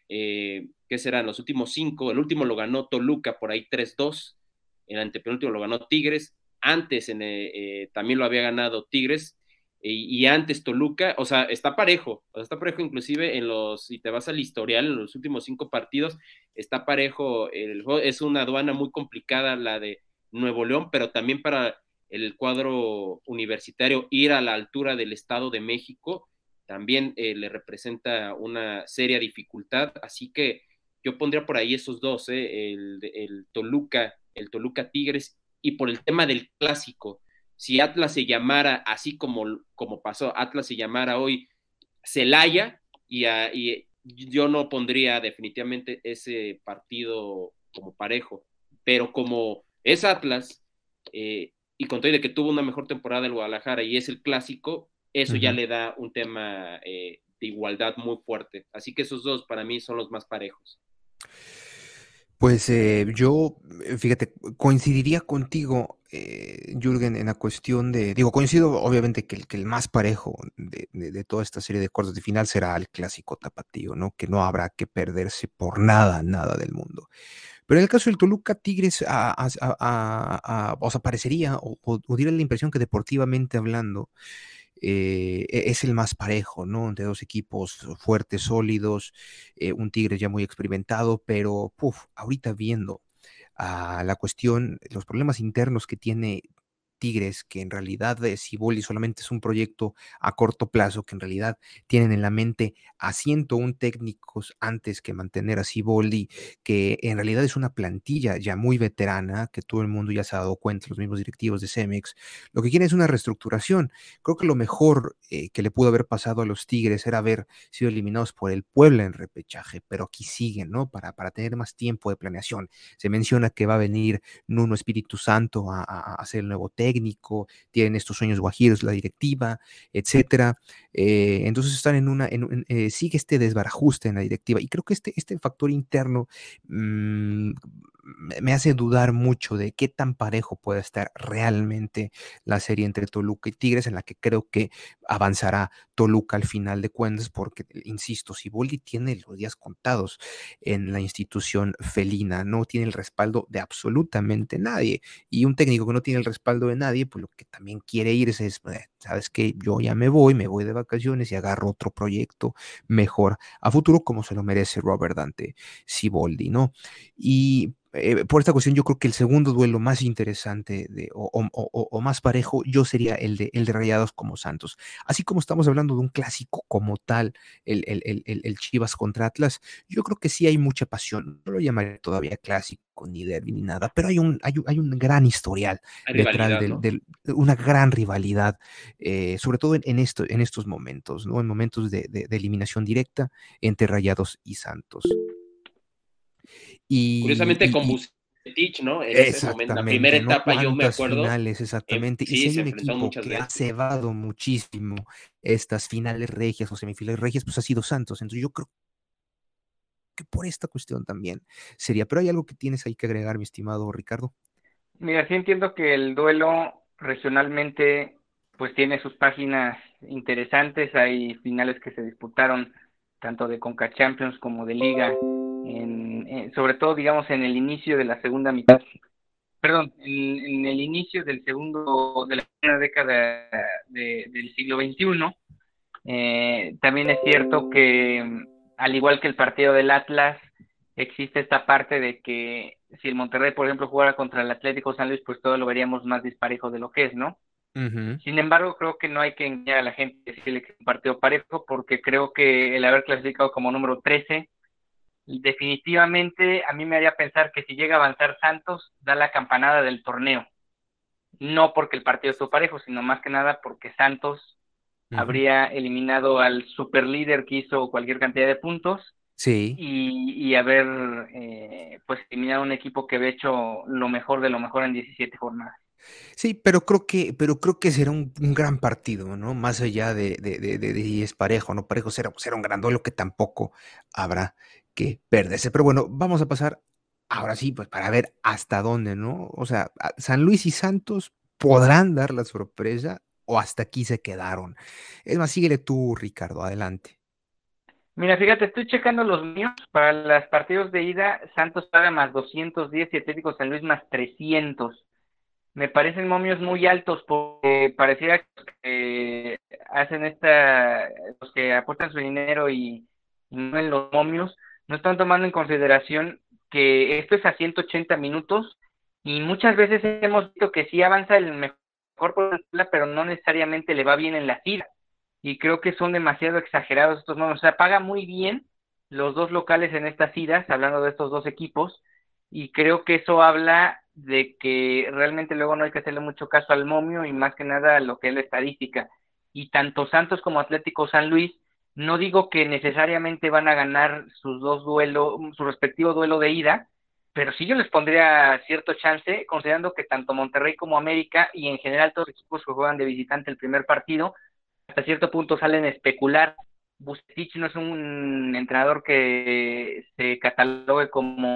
Speaker 3: ¿qué serán? Los últimos 5, el último lo ganó Toluca por ahí 3-2, el antepenúltimo lo ganó Tigres, antes también lo había ganado Tigres, y antes Toluca, o sea, está parejo inclusive si te vas al historial, en los últimos 5 partidos, está parejo, el juego es una aduana muy complicada la de Nuevo León, pero también para el cuadro universitario ir a la altura del Estado de México, también le representa una seria dificultad, así que yo pondría por ahí esos dos, el Toluca Tigres, y por el tema del clásico, si Atlas se llamara así como pasó, Atlas se llamara hoy Celaya, y yo no pondría definitivamente ese partido como parejo, pero como es Atlas, y con todo de que tuvo una mejor temporada el Guadalajara y es el clásico, eso ya le da un tema de igualdad muy fuerte. Así que esos dos para mí son los más parejos.
Speaker 1: Pues yo, fíjate, coincidiría contigo, Jürgen, en la cuestión coincido obviamente que el más parejo de toda esta serie de cuartos de final será el clásico tapatío, ¿no? Que no habrá que perderse por nada, nada del mundo. Pero en el caso del Toluca Tigres, o sea, parecería, o diera la impresión que deportivamente hablando, es el más parejo, ¿no? De dos equipos fuertes, sólidos, un Tigres ya muy experimentado, pero ahorita viendo la cuestión, los problemas internos que tiene Tigres, que en realidad Siboldi solamente es un proyecto a corto plazo, que en realidad tienen en la mente a 101 técnicos antes que mantener a Siboldi, que en realidad es una plantilla ya muy veterana, que todo el mundo ya se ha dado cuenta, los mismos directivos de Cemex, lo que quieren es una reestructuración. Creo que lo mejor que le pudo haber pasado a los Tigres era haber sido eliminados por el Puebla en repechaje, pero aquí siguen, ¿no? Para tener más tiempo de planeación. Se menciona que va a venir Nuno Espíritu Santo a ser el nuevo técnico, tienen estos sueños guajiros, la directiva, etcétera. Entonces están sigue este desbarajuste en la directiva y creo que este factor interno me hace dudar mucho de qué tan parejo puede estar realmente la serie entre Toluca y Tigres, en la que creo que avanzará Toluca al final de cuentas, porque, insisto, Siboldi tiene los días contados en la institución felina, no tiene el respaldo de absolutamente nadie, y un técnico que no tiene el respaldo de nadie, pues lo que también quiere irse es, sabes que yo ya me voy de vacaciones y agarro otro proyecto mejor a futuro, como se lo merece Robert Dante Siboldi, ¿no? Y por esta cuestión yo creo que el segundo duelo más interesante o más parejo yo sería el de Rayados como Santos. Así como estamos hablando de un clásico como tal, el Chivas contra Atlas, yo creo que sí hay mucha pasión. No lo llamaré todavía clásico, ni derbi, ni nada, pero hay un gran historial detrás
Speaker 3: ¿no?
Speaker 1: una gran rivalidad, sobre todo en estos momentos, ¿no? En momentos de eliminación directa entre Rayados y Santos.
Speaker 3: Curiosamente con Bucetich, ¿no? En ese momento, la primera etapa, ¿no? Yo me acuerdo.
Speaker 1: Finales, exactamente.
Speaker 3: Sí,
Speaker 1: y si hay
Speaker 3: se
Speaker 1: un
Speaker 3: enfrentó
Speaker 1: equipo
Speaker 3: muchas
Speaker 1: que
Speaker 3: veces.
Speaker 1: ha cebado muchísimo estas finales regias o semifinales regias, pues ha sido Santos. Entonces yo creo que por esta cuestión también sería. Pero hay algo que tienes ahí que agregar, mi estimado Ricardo.
Speaker 2: Mira, sí entiendo que el duelo regionalmente pues tiene sus páginas interesantes, hay finales que se disputaron tanto de Conca Champions como de Liga, sobre todo digamos en el inicio de la segunda mitad, perdón, en el inicio de la segunda década del siglo XXI. También es cierto que, al igual que el partido del Atlas, existe esta parte de que si el Monterrey, por ejemplo, jugara contra el Atlético San Luis, pues todo lo veríamos más disparejo de lo que es, ¿no?
Speaker 1: Uh-huh.
Speaker 2: Sin embargo, creo que no hay que engañar a la gente y decirle que es un partido parejo, porque creo que el haber clasificado como número 13, definitivamente a mí me haría pensar que si llega a avanzar Santos, da la campanada del torneo. No porque el partido estuvo parejo, sino más que nada porque Santos habría eliminado al superlíder que hizo cualquier cantidad de puntos,
Speaker 1: sí,
Speaker 2: y haber pues eliminado un equipo que había hecho lo mejor de lo mejor en 17 jornadas.
Speaker 1: Sí, pero creo que será un gran partido, ¿no? Más allá de si es parejo o no parejo, será un gran duelo que tampoco habrá que perderse. Pero bueno, vamos a pasar ahora sí, pues para ver hasta dónde, ¿no? O sea, San Luis y Santos podrán dar la sorpresa o hasta aquí se quedaron. Es más, síguele tú, Ricardo, adelante.
Speaker 2: Mira, fíjate, estoy checando los míos para los partidos de ida. Santos paga más 210 y Atlético San Luis más 300. Me parecen momios muy altos porque pareciera que hacen los que apuestan su dinero y no en los momios, no están tomando en consideración que esto es a 180 minutos y muchas veces hemos visto que sí avanza el mejor por la tabla, pero no necesariamente le va bien en la ida. Y creo que son demasiado exagerados estos momios. O sea, paga muy bien los dos locales en estas idas, hablando de estos dos equipos, y creo que eso habla de que realmente luego no hay que hacerle mucho caso al momio y más que nada a lo que es la estadística. Y tanto Santos como Atlético San Luis, no digo que necesariamente van a ganar sus dos duelos, su respectivo duelo de ida, pero sí yo les pondría cierto chance, considerando que tanto Monterrey como América y en general todos los equipos que juegan de visitante el primer partido, hasta cierto punto salen a especular. Bucetich no es un entrenador que se catalogue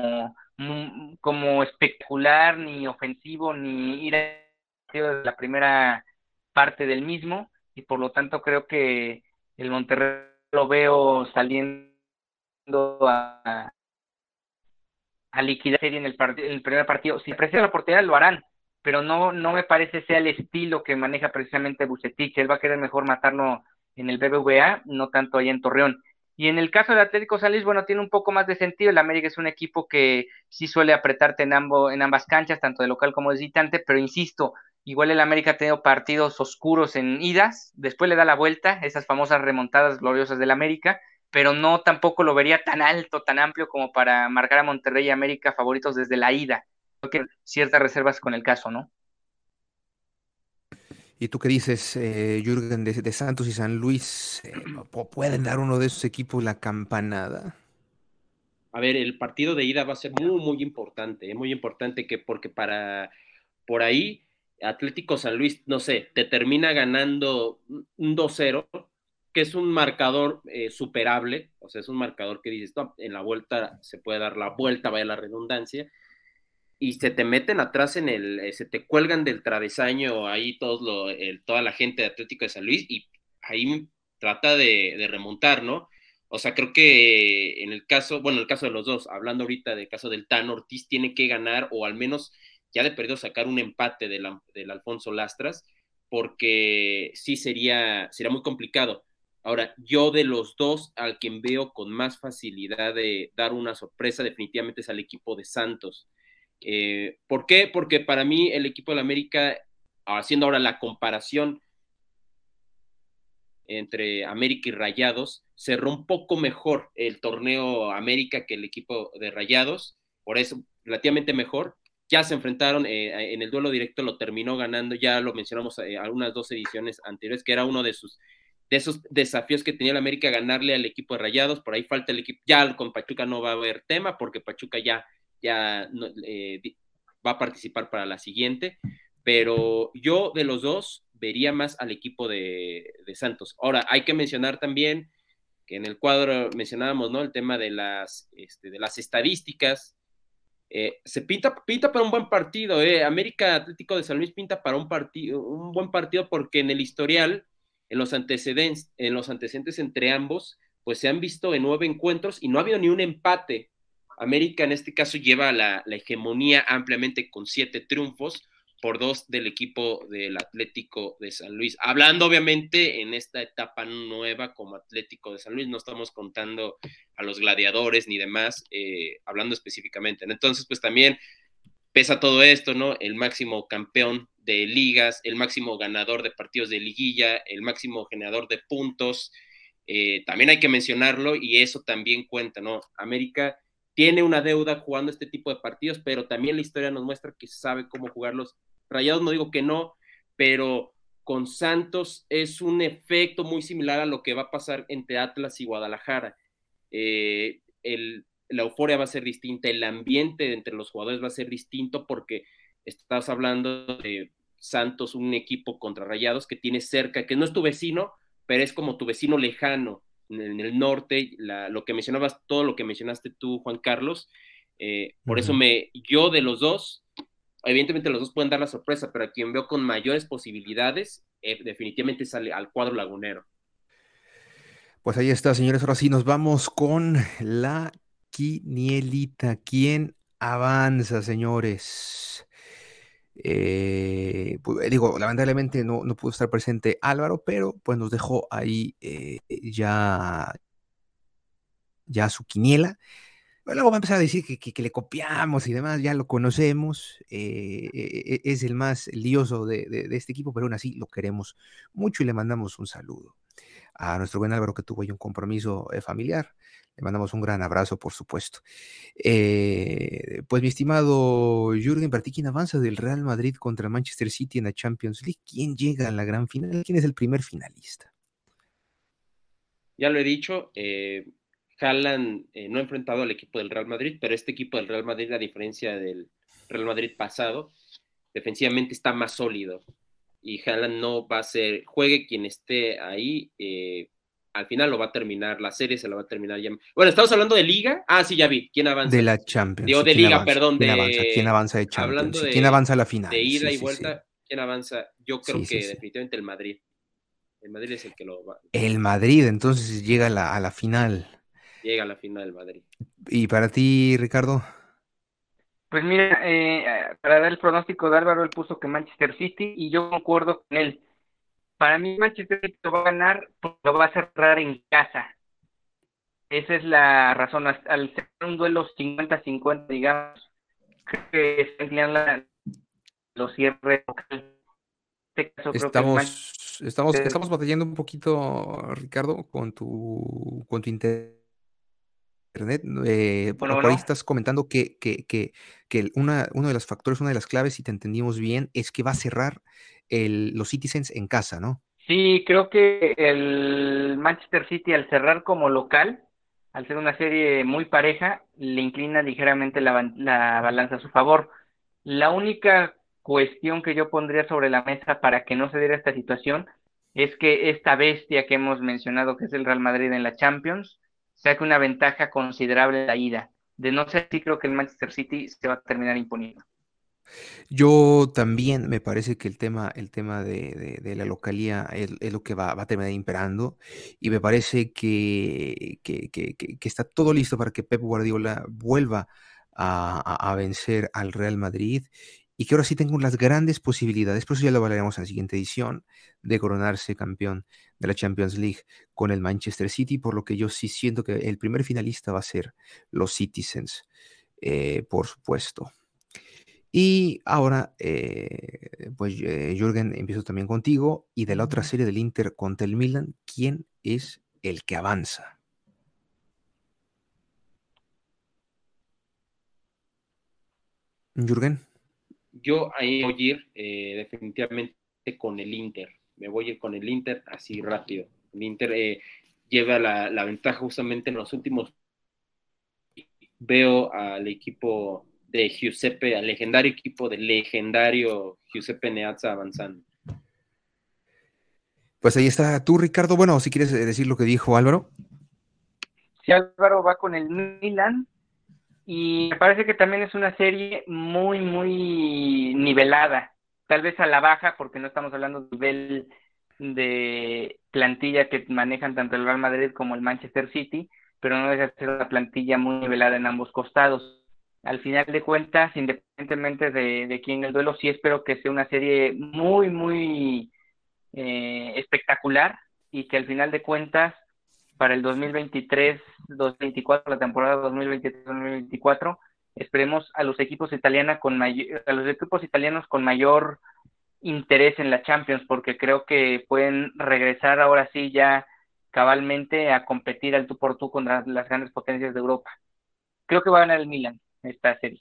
Speaker 2: como espectacular, ni ofensivo, ni ir a la primera parte del mismo, y por lo tanto creo que el Monterrey lo veo saliendo a, a liquidar serie en el primer partido. Si aprecia la oportunidad lo harán, pero no me parece sea el estilo que maneja precisamente Bucetich. Él va a querer mejor matarlo en el BBVA, no tanto allá en Torreón. Y en el caso del Atlético San Luis, bueno, tiene un poco más de sentido. El América es un equipo que sí suele apretarte en ambas canchas, tanto de local como de visitante, pero insisto, Igual el América ha tenido partidos oscuros en idas, después le da la vuelta, esas famosas remontadas gloriosas del América, pero no tampoco lo vería tan alto, tan amplio como para marcar a Monterrey y América favoritos desde la ida. Creo que ciertas reservas con el caso, ¿no?
Speaker 1: ¿Y tú qué dices, Jürgen, de Santos y San Luis? ¿Pueden dar uno de esos equipos la campanada?
Speaker 3: A ver, el partido de ida va a ser muy importante porque por ahí Atlético San Luis, no sé, te termina ganando un 2-0, que es un marcador superable, o sea, es un marcador que dices, no, en la vuelta se puede dar la vuelta, vaya la redundancia, y se te meten atrás se te cuelgan del travesaño ahí toda la gente de Atlético de San Luis, y ahí trata de remontar, ¿no? O sea, creo que en el caso de los dos, hablando ahorita del caso del Tan Ortiz, tiene que ganar, o al menos ya de perdido sacar un empate del Alfonso Lastras, porque sí sería muy complicado. Ahora, yo de los dos, al quien veo con más facilidad de dar una sorpresa, definitivamente es al equipo de Santos. ¿Por qué? Porque para mí el equipo del América, haciendo ahora la comparación entre América y Rayados, cerró un poco mejor el torneo América que el equipo de Rayados, por eso relativamente mejor. Ya se enfrentaron en el duelo directo, lo terminó ganando, ya lo mencionamos algunas 2 ediciones anteriores, que era uno de esos desafíos que tenía el América, ganarle al equipo de Rayados. Por ahí falta el equipo, ya con Pachuca no va a haber tema, porque Pachuca ya no, va a participar para la siguiente, pero yo de los dos vería más al equipo de Santos. Ahora, hay que mencionar también que en el cuadro mencionábamos, ¿no? El tema de las estadísticas. Se pinta para un buen partido. América Atlético de San Luis pinta para un buen partido, porque en el historial, en los antecedentes entre ambos, pues se han visto en 9 encuentros y no ha habido ni un empate. América en este caso lleva la hegemonía ampliamente con 7 triunfos por 2 del equipo del Atlético de San Luis. Hablando obviamente en esta etapa nueva como Atlético de San Luis, no estamos contando a los gladiadores ni demás, hablando específicamente, ¿no? Entonces, pues también pesa todo esto, ¿no? El máximo campeón de ligas, el máximo ganador de partidos de liguilla, el máximo generador de puntos, también hay que mencionarlo, y eso también cuenta, ¿no? América tiene una deuda jugando este tipo de partidos, pero también la historia nos muestra que sabe cómo jugarlos. Rayados no digo que no, pero con Santos es un efecto muy similar a lo que va a pasar entre Atlas y Guadalajara. La euforia va a ser distinta, el ambiente entre los jugadores va a ser distinto, porque estás hablando de Santos, un equipo contra Rayados que tiene cerca, que no es tu vecino, pero es como tu vecino lejano en el norte, lo que mencionabas, todo lo que mencionaste tú, Juan Carlos. Por eso yo de los dos, evidentemente los dos pueden dar la sorpresa, pero a quien veo con mayores posibilidades, definitivamente sale al cuadro lagunero.
Speaker 1: Pues ahí está, señores. Ahora sí nos vamos con la quinielita. ¿Quién avanza, señores? Pues, digo, lamentablemente no pudo estar presente Álvaro, pero pues nos dejó ahí ya su quiniela. Luego va a empezar a decir que le copiamos y demás, ya lo conocemos, es el más lioso de este equipo, pero aún así lo queremos mucho y le mandamos un saludo a nuestro buen Álvaro, que tuvo ahí un compromiso familiar. Le mandamos un gran abrazo, por supuesto. Pues mi estimado Jürgen, ¿para ti quién avanza del Real Madrid contra Manchester City en la Champions League? ¿Quién llega a la gran final? ¿Quién es el primer finalista?
Speaker 3: Ya lo he dicho, Haaland no ha enfrentado al equipo del Real Madrid, pero este equipo del Real Madrid, a diferencia del Real Madrid pasado, defensivamente está más sólido, y Haaland no va a ser, juegue quien esté ahí, al final lo va a terminar, la serie se la va a terminar ya. Bueno, estamos hablando de Liga. Sí, ya vi, ¿quién avanza?
Speaker 1: De la Champions.
Speaker 3: Digo, de Liga, perdón.
Speaker 1: ¿Quién avanza de Champions?
Speaker 3: Hablando de,
Speaker 1: ¿quién avanza a la final?
Speaker 3: De ida y vuelta, ¿quién avanza? Yo creo que
Speaker 1: sí.
Speaker 3: definitivamente el Madrid. El Madrid es el que lo va.
Speaker 1: El Madrid, entonces llega a la final.
Speaker 3: Llega a la final el Madrid.
Speaker 1: ¿Y para ti, Ricardo?
Speaker 2: Pues mira, para dar el pronóstico de Álvaro, él puso que Manchester City, y yo concuerdo con él. Para mí Manchester City lo va a ganar porque lo va a cerrar en casa. Esa es la razón. Al ser un duelo 50-50, digamos, creo que está inclinando los cierres locales. este caso creo que el
Speaker 1: Estamos batallando un poquito, Ricardo, con tu internet. Por ahí
Speaker 2: bueno,
Speaker 1: estás comentando que uno de los factores, una de las claves, si te entendimos bien, es que va a cerrar los Citizens en casa, ¿no?
Speaker 2: sí, creo que el Manchester City al cerrar como local, al ser una serie muy pareja, le inclina ligeramente la balanza a su favor. La única cuestión que yo pondría sobre la mesa para que no se diera esta situación es que esta bestia que hemos mencionado, que es el Real Madrid en la Champions, saque una ventaja considerable en la ida. De no ser así, creo que el Manchester City se va a terminar imponiendo.
Speaker 1: Yo también me parece que el tema de la localía es lo que va a terminar imperando y me parece que está todo listo para que Pep Guardiola vuelva a vencer al Real Madrid y que ahora sí tengo las grandes posibilidades, por eso ya lo hablaremos en la siguiente edición, de coronarse campeón de la Champions League con el Manchester City, por lo que yo sí siento que el primer finalista va a ser los Citizens, por supuesto. Y ahora, pues Jürgen, empiezo también contigo. Y de la otra serie del Inter contra el Milan, ¿quién es el que avanza? Jürgen.
Speaker 3: Yo ahí voy a ir definitivamente con el Inter. Me voy a ir con el Inter así rápido. El Inter lleva la ventaja justamente en los últimos. Veo al equipo de Giuseppe, al legendario equipo del legendario Giuseppe Meazza avanzando.
Speaker 1: Pues ahí está tú, Ricardo. Bueno, si quieres decir lo que dijo Álvaro.
Speaker 2: Si Álvaro va con el Milan, y me parece que también es una serie muy, muy nivelada, tal vez a la baja, porque no estamos hablando del nivel de plantilla que manejan tanto el Real Madrid como el Manchester City, pero no deja de ser una plantilla muy nivelada en ambos costados. Al final de cuentas, independientemente de quién el duelo, sí espero que sea una serie muy, muy espectacular y que al final de cuentas para el 2023-2024, la temporada 2023-2024, esperemos a los equipos a los equipos italianos con mayor interés en la Champions, porque creo que pueden regresar ahora sí ya cabalmente a competir al tú por tú contra las grandes potencias de Europa. Creo que va a ganar el Milan esta serie.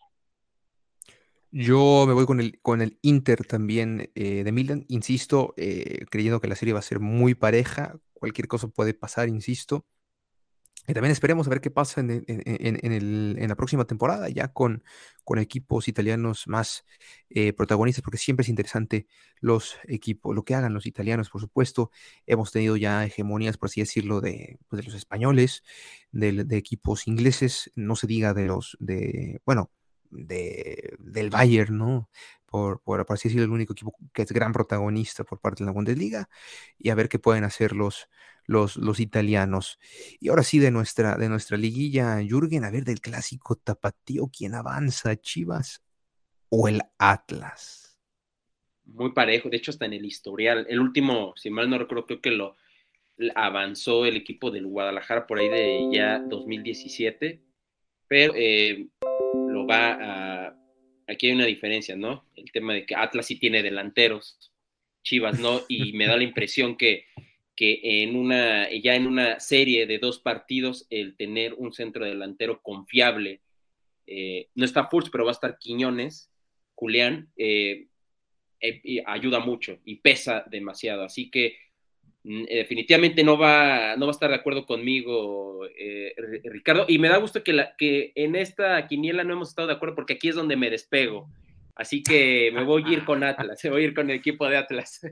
Speaker 1: Yo me voy con el Inter también de Milan. Insisto, creyendo que la serie va a ser muy pareja. Cualquier cosa puede pasar, insisto. Y también esperemos a ver qué pasa en la próxima temporada, ya con equipos italianos más protagonistas, porque siempre es interesante los equipos, lo que hagan los italianos, por supuesto. Hemos tenido ya hegemonías, por así decirlo, pues, de los españoles, de equipos ingleses, no se diga bueno, del Bayern, ¿no? Por así decirlo, el único equipo que es gran protagonista por parte de la Bundesliga, y a ver qué pueden hacer los italianos. Y ahora sí, de nuestra liguilla, Jürgen, a ver, del clásico tapatío, ¿quién avanza, Chivas o el Atlas?
Speaker 3: Muy parejo, de hecho, hasta en el historial. El último, si mal no recuerdo, creo que lo avanzó el equipo del Guadalajara por ahí de ya 2017, pero lo va a. Aquí hay una diferencia, ¿no? El tema de que Atlas sí tiene delanteros, Chivas no, y me da la impresión que ya en una serie de 2 partidos, el tener un centro delantero confiable, no está Furch, pero va a estar Quiñones, Julián, ayuda mucho y pesa demasiado. Así que definitivamente no va a estar de acuerdo conmigo, Ricardo. Y me da gusto que en esta quiniela no hemos estado de acuerdo, porque aquí es donde me despego. Así que me voy a ir con Atlas, me voy a ir con el equipo de Atlas.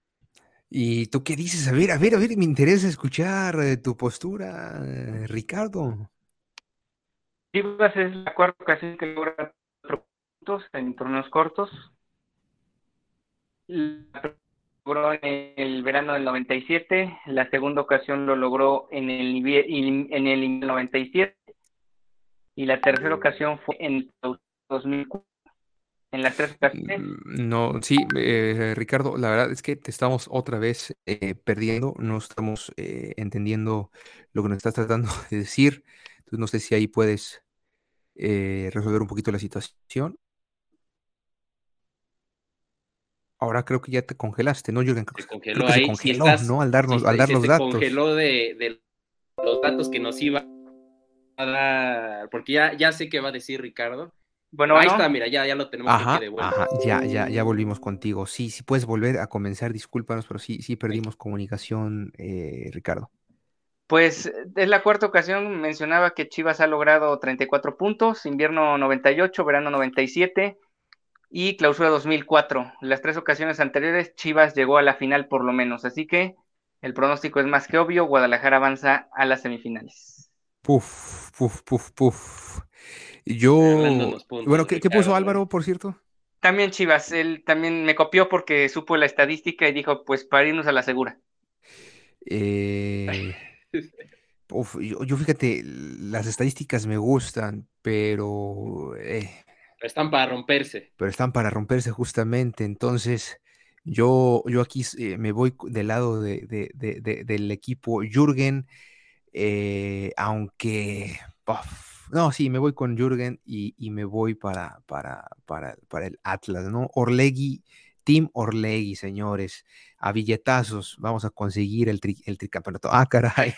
Speaker 1: ¿Y tú qué dices? A ver, me interesa escuchar tu postura, Ricardo.
Speaker 2: Chivas es la cuarta ocasión que logra 4 puntos en torneos cortos. La logró en el verano del 97, la segunda ocasión lo logró en el 97 y la tercera ocasión fue en el 2004. En las 3 ocasiones,
Speaker 1: No, sí, Ricardo, la verdad es que te estamos otra vez perdiendo, no estamos entendiendo lo que nos estás tratando de decir. Entonces no sé si ahí puedes resolver un poquito la situación. Ahora creo que ya te congelaste, ¿no, Jürgen?
Speaker 3: Se
Speaker 1: Creo
Speaker 3: congeló
Speaker 1: que se
Speaker 3: ahí. Si
Speaker 1: congeló,
Speaker 3: estás,
Speaker 1: ¿no? Al darnos
Speaker 3: se te
Speaker 1: datos.
Speaker 3: congeló de los datos que nos iba a dar, porque ya sé qué va a decir Ricardo.
Speaker 2: Bueno,
Speaker 3: Pero ahí
Speaker 2: bueno.
Speaker 3: está, mira, ya lo tenemos, creo que
Speaker 1: Ajá,
Speaker 3: de vuelta.
Speaker 1: ajá, ya volvimos contigo. Sí, sí puedes volver a comenzar, discúlpanos, pero sí perdimos comunicación, Ricardo.
Speaker 2: Pues es la cuarta ocasión, mencionaba que Chivas ha logrado 34 puntos, invierno 98, verano 97 y clausura 2004. Las tres ocasiones anteriores Chivas llegó a la final por lo menos, así que el pronóstico es más que obvio, Guadalajara avanza a las semifinales.
Speaker 1: Puf, puf, puf, puf.
Speaker 3: Regalándonos
Speaker 1: Bueno,
Speaker 3: puntos,
Speaker 1: ¿qué puso
Speaker 3: Ricardo.
Speaker 1: Álvaro, por cierto?
Speaker 2: También Chivas, él también me copió porque supo la estadística y dijo, pues para irnos a la segura.
Speaker 1: Eh, yo fíjate, las estadísticas me gustan,
Speaker 3: Están para romperse.
Speaker 1: pero están para romperse justamente. Entonces, yo aquí me voy del lado del equipo Jürgen, aunque, no, sí, me voy con Jürgen y me voy para el Atlas, ¿no? Orlegui, Team Orlegui, señores, a billetazos vamos a conseguir el tricampeonato. Ah, caray.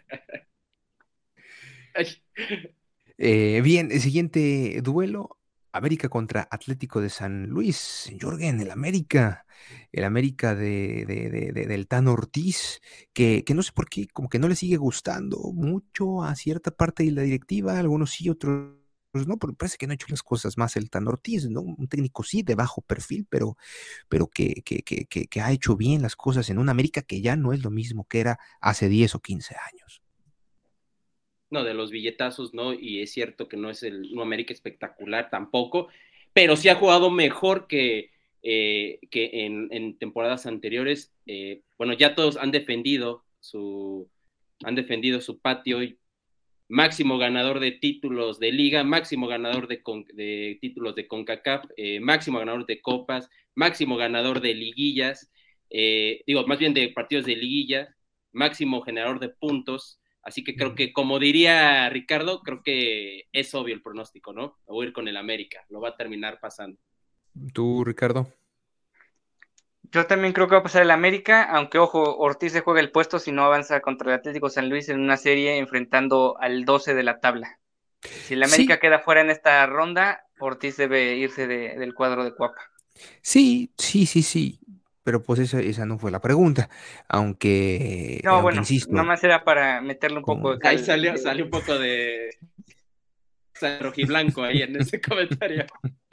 Speaker 1: Bien, el siguiente duelo, América contra Atlético de San Luis. Jürgen, el América del Tan Ortiz, que no sé por qué, como que no le sigue gustando mucho a cierta parte de la directiva, algunos sí, otros no, pero parece que no ha hecho las cosas más el Tan Ortiz, ¿no? Un técnico sí de bajo perfil, pero que ha hecho bien las cosas en una América que ya no es lo mismo que era hace 10 o 15 años.
Speaker 3: No, de los billetazos, ¿no? Y es cierto que no es un América espectacular tampoco, pero sí ha jugado mejor que en temporadas anteriores. Bueno, ya todos han defendido su patio, y máximo ganador de títulos de liga, máximo ganador de títulos de CONCACAF, máximo ganador de copas, máximo ganador de liguillas, más bien de partidos de liguilla, máximo generador de puntos. Así que creo que, como diría Ricardo, creo que es obvio el pronóstico, ¿no? Voy a ir con el América, lo va a terminar pasando.
Speaker 1: ¿Tú, Ricardo?
Speaker 2: Yo también creo que va a pasar el América, aunque ojo, Ortiz se juega el puesto si no avanza contra el Atlético San Luis en una serie enfrentando al 12 de la tabla. Si el
Speaker 1: Sí,
Speaker 2: América queda fuera en esta ronda, Ortiz debe irse del cuadro de Cuapa.
Speaker 1: sí, pero pues esa no fue la pregunta,
Speaker 2: No,
Speaker 1: aunque
Speaker 2: bueno,
Speaker 1: insisto,
Speaker 2: nomás era para meterle un poco de
Speaker 3: Ahí
Speaker 2: cal.
Speaker 3: salió un poco de rojiblanco ahí en ese comentario.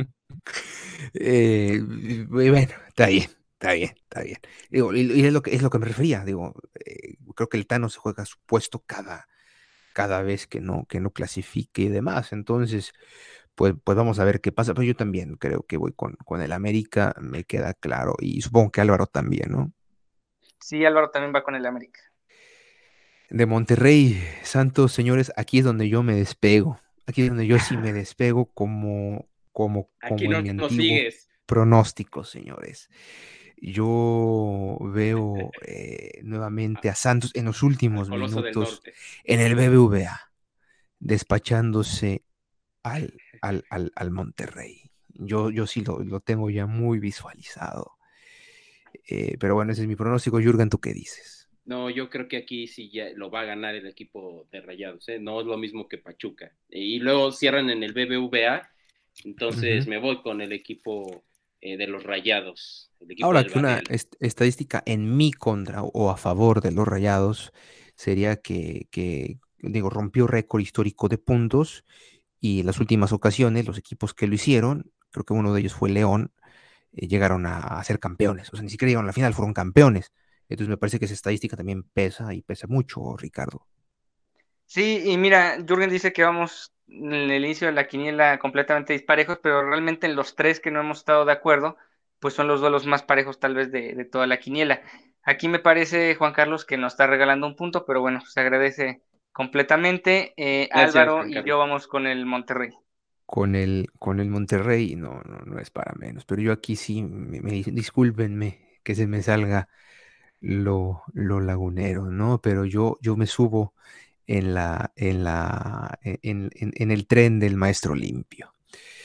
Speaker 1: bueno, está bien. Digo, y es lo que me refería, digo, creo que el Tano se juega su puesto cada vez que no clasifique y demás, entonces, pues vamos a ver qué pasa, pero yo también creo que voy con el América, me queda claro, y supongo que Álvaro también, ¿no?
Speaker 2: Sí, Álvaro también va con el América.
Speaker 1: De Monterrey, Santos, señores, aquí es donde yo me despego. Aquí es donde yo sí me despego
Speaker 3: Aquí
Speaker 1: como en
Speaker 3: no
Speaker 1: mi
Speaker 3: nos
Speaker 1: antiguo
Speaker 3: sigues.
Speaker 1: pronóstico, señores. Yo veo nuevamente a Santos en los
Speaker 3: Al
Speaker 1: últimos
Speaker 3: Coloso del
Speaker 1: minutos
Speaker 3: Norte.
Speaker 1: en el BBVA, despachándose al Monterrey. Yo sí lo tengo ya muy visualizado. Pero bueno, ese es mi pronóstico. Jürgen, ¿tú qué dices?
Speaker 3: No, yo creo que aquí sí ya lo va a ganar el equipo de Rayados, ¿eh? No es lo mismo que Pachuca. Y luego cierran en el BBVA, entonces
Speaker 1: Ujú.
Speaker 3: me voy con el equipo de los Rayados, el equipo
Speaker 1: Ahora
Speaker 3: del
Speaker 1: que una
Speaker 3: Banel.
Speaker 1: estadística en mi contra o a favor de los Rayados sería digo, rompió récord histórico de puntos y en las últimas ocasiones los equipos que lo hicieron, creo que uno de ellos fue León, llegaron a ser campeones, o sea, ni siquiera llegaron a la final, fueron campeones. Entonces me parece que esa estadística también pesa y pesa mucho, Ricardo.
Speaker 2: Sí, y mira, Jürgen dice que vamos en el inicio de la quiniela completamente disparejos, pero realmente en los tres que no hemos estado de acuerdo, pues son los duelos más parejos tal vez de toda la quiniela. Aquí me parece, Juan Carlos, que nos está regalando un punto, pero bueno, se agradece completamente.
Speaker 3: Gracias,
Speaker 2: Álvaro
Speaker 3: Juan
Speaker 2: y
Speaker 3: Carlos.
Speaker 2: yo vamos con el Monterrey.
Speaker 1: Con el Monterrey, no es para menos, pero yo aquí sí, discúlpenme que se me salga lo lagunero, ¿no? Pero yo me subo en el tren del maestro limpio.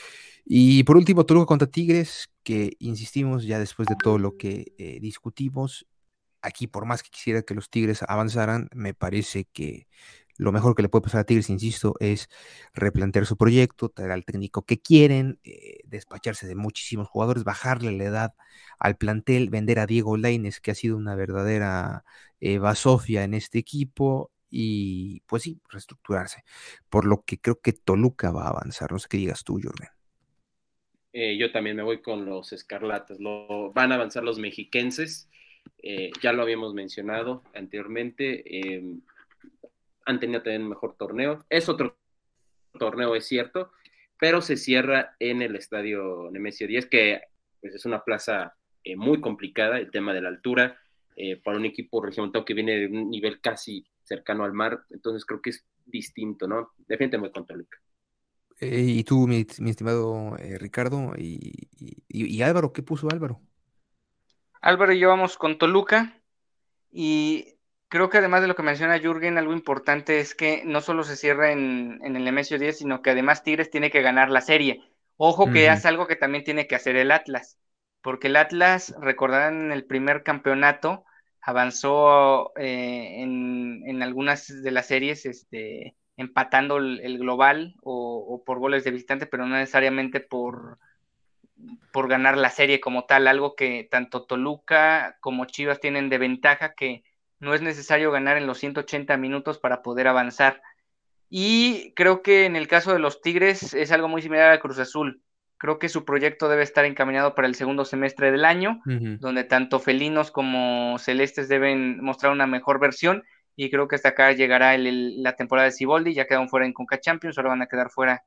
Speaker 1: Y por último, Toluca contra Tigres, que insistimos ya después de todo lo que discutimos, aquí por más que quisiera que los Tigres avanzaran, me parece que lo mejor que le puede pasar a Tigres, insisto, es replantear su proyecto, traer al técnico que quieren, despacharse de muchísimos jugadores, bajarle la edad al plantel, vender a Diego Lainez, que ha sido una verdadera basofia en este equipo, y pues sí, reestructurarse. Por lo que creo que Toluca va a avanzar. No sé qué digas tú, Jorgen.
Speaker 3: Yo también me voy con los Escarlatas. Van a avanzar los mexiquenses. Ya lo habíamos mencionado anteriormente. Han tenido también un mejor torneo. Es otro torneo, es cierto, pero se cierra en el estadio Nemesio 10, que pues, es una plaza muy complicada, el tema de la altura, para un equipo regiomontano que viene de un nivel casi cercano al mar, entonces creo que es distinto, ¿no? Definitivamente con Toluca.
Speaker 1: Y tú, mi estimado Ricardo, y Álvaro, ¿qué puso Álvaro?
Speaker 2: Álvaro y yo vamos con Toluca. Y creo que además de lo que menciona Jürgen, algo importante es que no solo se cierra en el Nemesio 10, sino que además Tigres tiene que ganar la serie. Ojo que
Speaker 1: Ujú.
Speaker 2: es algo que también tiene que hacer el Atlas, porque el Atlas, recordarán, en el primer campeonato avanzó en algunas de las series, empatando el global o por goles de visitante, pero no necesariamente por ganar la serie como tal, algo que tanto Toluca como Chivas tienen de ventaja, que no es necesario ganar en los 180 minutos para poder avanzar. Y creo que en el caso de los Tigres es algo muy similar a Cruz Azul. Creo que su proyecto debe estar encaminado para el segundo semestre del año,
Speaker 1: Ujú.
Speaker 2: donde tanto felinos como celestes deben mostrar una mejor versión. Y creo que hasta acá llegará la temporada de Siboldi. Ya quedaron fuera en Conca Champions, ahora van a quedar fuera.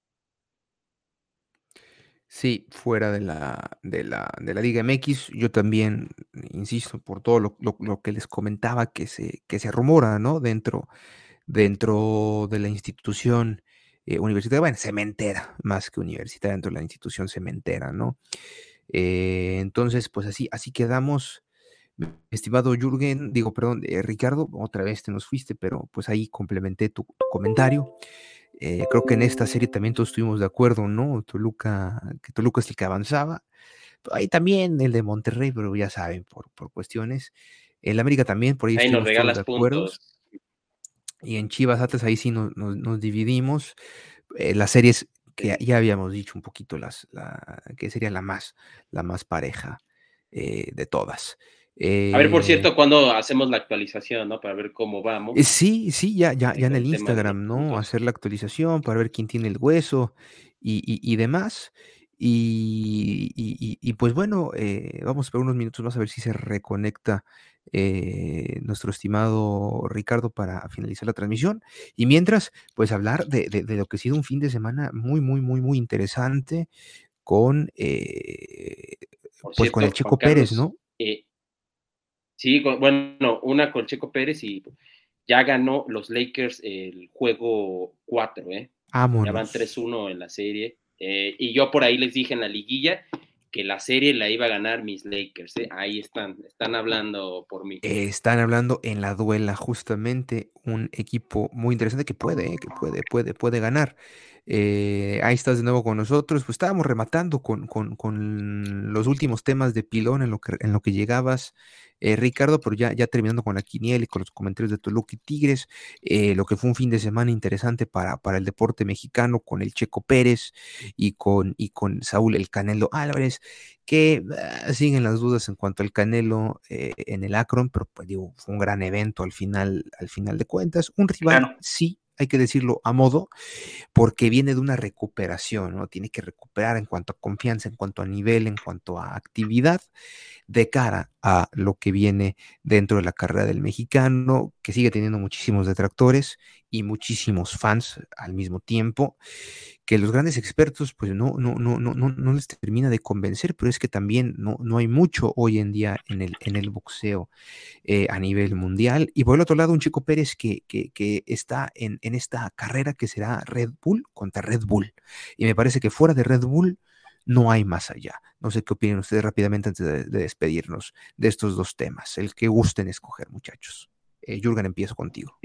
Speaker 1: Sí, fuera de la Liga MX, yo también insisto por todo lo que les comentaba que se rumora, ¿no? Dentro de la institución universitaria, bueno, cementera, más que universitaria, dentro de la institución cementera, ¿no? Entonces, pues así quedamos, mi estimado Jürgen, digo, perdón, Ricardo, otra vez te nos fuiste, pero pues ahí complementé tu comentario. Creo que en esta serie también todos estuvimos de acuerdo, ¿no? Que Toluca es el que avanzaba. Ahí también el de Monterrey, pero ya saben, por cuestiones. El América también, por ahí
Speaker 3: Ahí nos
Speaker 1: estuvimos todos de
Speaker 3: regalas
Speaker 1: acuerdo.
Speaker 3: puntos.
Speaker 1: Y en Chivas Atlas ahí sí nos dividimos. Las series que
Speaker 3: Sí.
Speaker 1: ya habíamos dicho un poquito, que sería la más pareja de todas.
Speaker 3: A ver, por
Speaker 1: Eh,
Speaker 3: cierto, cuando hacemos la actualización, ¿no? Para ver cómo vamos
Speaker 1: sí, sí, ya en
Speaker 3: con
Speaker 1: el
Speaker 3: el tema de los
Speaker 1: Instagram, ¿no?
Speaker 3: puntos.
Speaker 1: Hacer la actualización para ver quién tiene el hueso y demás. Y pues bueno, vamos a esperar unos minutos más a ver si se reconecta nuestro estimado Ricardo para finalizar la transmisión. Y mientras, pues hablar de lo que ha sido un fin de semana muy, muy, muy, muy interesante con,
Speaker 3: Por
Speaker 1: pues con el
Speaker 3: cierto, Juan
Speaker 1: Checo Pérez,
Speaker 3: Carlos,
Speaker 1: ¿no?
Speaker 3: sí, bueno, una con Checo Pérez y ya ganó los Lakers el juego 4, ¿eh? Ya van
Speaker 1: Vámonos.
Speaker 3: 3-1 en la serie. Y yo por ahí les dije en la liguilla que la serie la iba a ganar mis Lakers, ¿eh? Ahí están hablando por mí.
Speaker 1: Están hablando en la duela, justamente un equipo muy interesante que puede ganar. Ahí estás de nuevo con nosotros. Pues estábamos rematando con los últimos temas de pilón en lo que llegabas, Ricardo, pero ya terminando con la quiniela y con los comentarios de Toluca y Tigres, lo que fue un fin de semana interesante para el deporte mexicano con el Checo Pérez y con Saúl El Canelo Álvarez, que siguen las dudas en cuanto al Canelo en el Akron, pero pues digo, fue un gran evento al final de cuentas. Un rival,
Speaker 2: Claro.
Speaker 1: sí, hay que decirlo a modo, porque viene de una recuperación, ¿no? Tiene que recuperar en cuanto a confianza, en cuanto a nivel, en cuanto a actividad, de cara a lo que viene dentro de la carrera del mexicano, que sigue teniendo muchísimos detractores y muchísimos fans al mismo tiempo, que los grandes expertos pues no les termina de convencer, pero es que también no hay mucho hoy en día en el boxeo a nivel mundial. Y por el otro lado, un Chico Pérez que está en esta carrera que será Red Bull contra Red Bull. Y me parece que fuera de Red Bull no hay más allá. No sé qué opinan ustedes rápidamente antes de despedirnos de estos dos temas. El que gusten escoger, muchachos. Jürgen, empiezo contigo.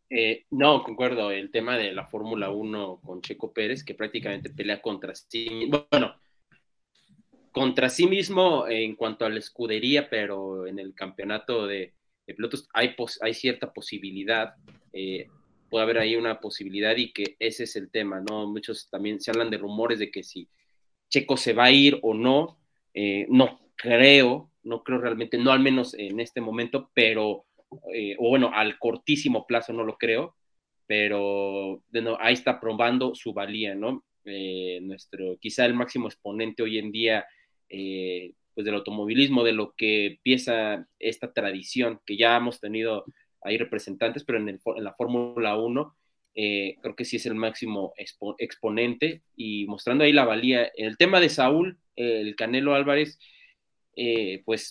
Speaker 3: No, concuerdo, el tema de la Fórmula 1 con Checo Pérez, que prácticamente pelea contra sí, bueno, contra sí mismo en cuanto a la escudería, pero en el campeonato de pilotos hay cierta posibilidad, puede haber ahí una posibilidad y que ese es el tema, ¿no? Muchos también se hablan de rumores de que si Checo se va a ir o no, no creo realmente, no al menos en este momento, pero, o bueno, al cortísimo plazo no lo creo, pero ahí está probando su valía, ¿no? Quizá el máximo exponente hoy en día, pues del automovilismo, de lo que empieza esta tradición, que ya hemos tenido ahí representantes, pero en la Fórmula 1, creo que sí es el máximo exponente y mostrando ahí la valía. En el tema de Saúl, el Canelo Álvarez, pues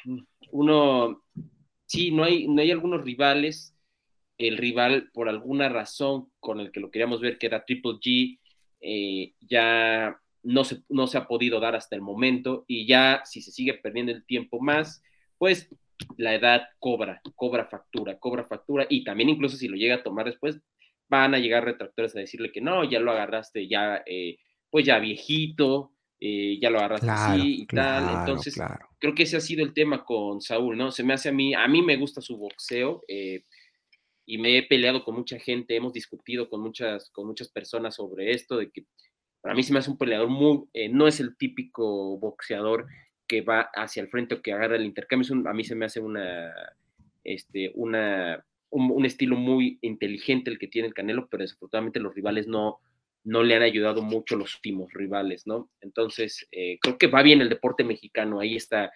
Speaker 3: sí, no hay algunos rivales. El rival, por alguna razón con el que lo queríamos ver, que era Triple G, ya no se ha podido dar hasta el momento, y ya si se sigue perdiendo el tiempo más, pues la edad cobra factura, y también incluso si lo llega a tomar después, van a llegar retractores a decirle que no, ya lo agarraste ya, pues ya viejito, ya lo agarraste así y tal. Entonces, creo que ese ha sido el tema con Saúl, ¿no? Se me hace a mí me gusta su boxeo, y me he peleado con mucha gente, hemos discutido con muchas personas sobre esto, de que para mí se me hace un peleador no es el típico boxeador que va hacia el frente o que agarra el intercambio, a mí se me hace un estilo muy inteligente el que tiene el Canelo, pero desafortunadamente los rivales no le han ayudado mucho, los últimos rivales, ¿no? Entonces, creo que va bien el deporte mexicano, ahí está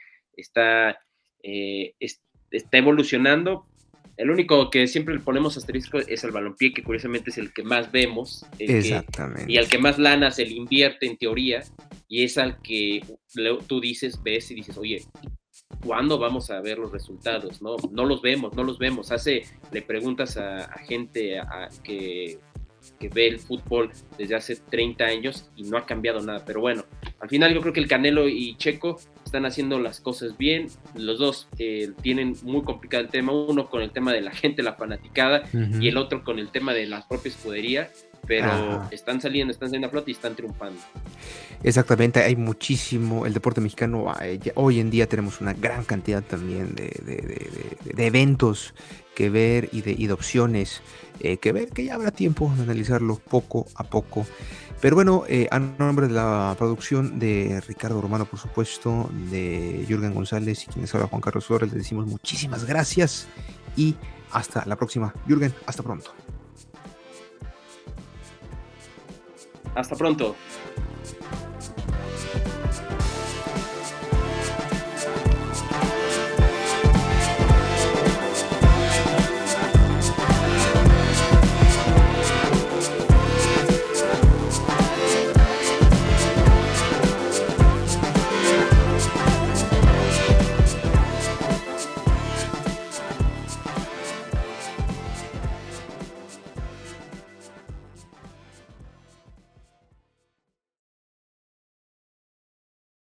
Speaker 3: evolucionando. El único que siempre le ponemos asterisco es el balompié, que curiosamente es el que más vemos, y al que más lana se le invierte en teoría, y es al que tú ves y dices, oye, ¿cuándo vamos a ver los resultados? No los vemos. Le preguntas a gente que ve el fútbol desde hace 30 años y no ha cambiado nada, pero bueno, al final yo creo que el Canelo y Checo están haciendo las cosas bien, los dos tienen muy complicado el tema, uno con el tema de la gente, la fanaticada, y el otro con el tema de la propia escudería, pero están saliendo a flote y están triunfando.
Speaker 1: Exactamente, hay muchísimo, el deporte mexicano, hoy en día tenemos una gran cantidad también de eventos que ver y de opciones que ver, que ya habrá tiempo de analizarlo poco a poco. Pero bueno, a nombre de la producción de Ricardo Romano, por supuesto, de Jürgen González y quienes habla Juan Carlos Flores, les decimos muchísimas gracias y hasta la próxima. Jürgen, hasta pronto.
Speaker 3: Hasta pronto.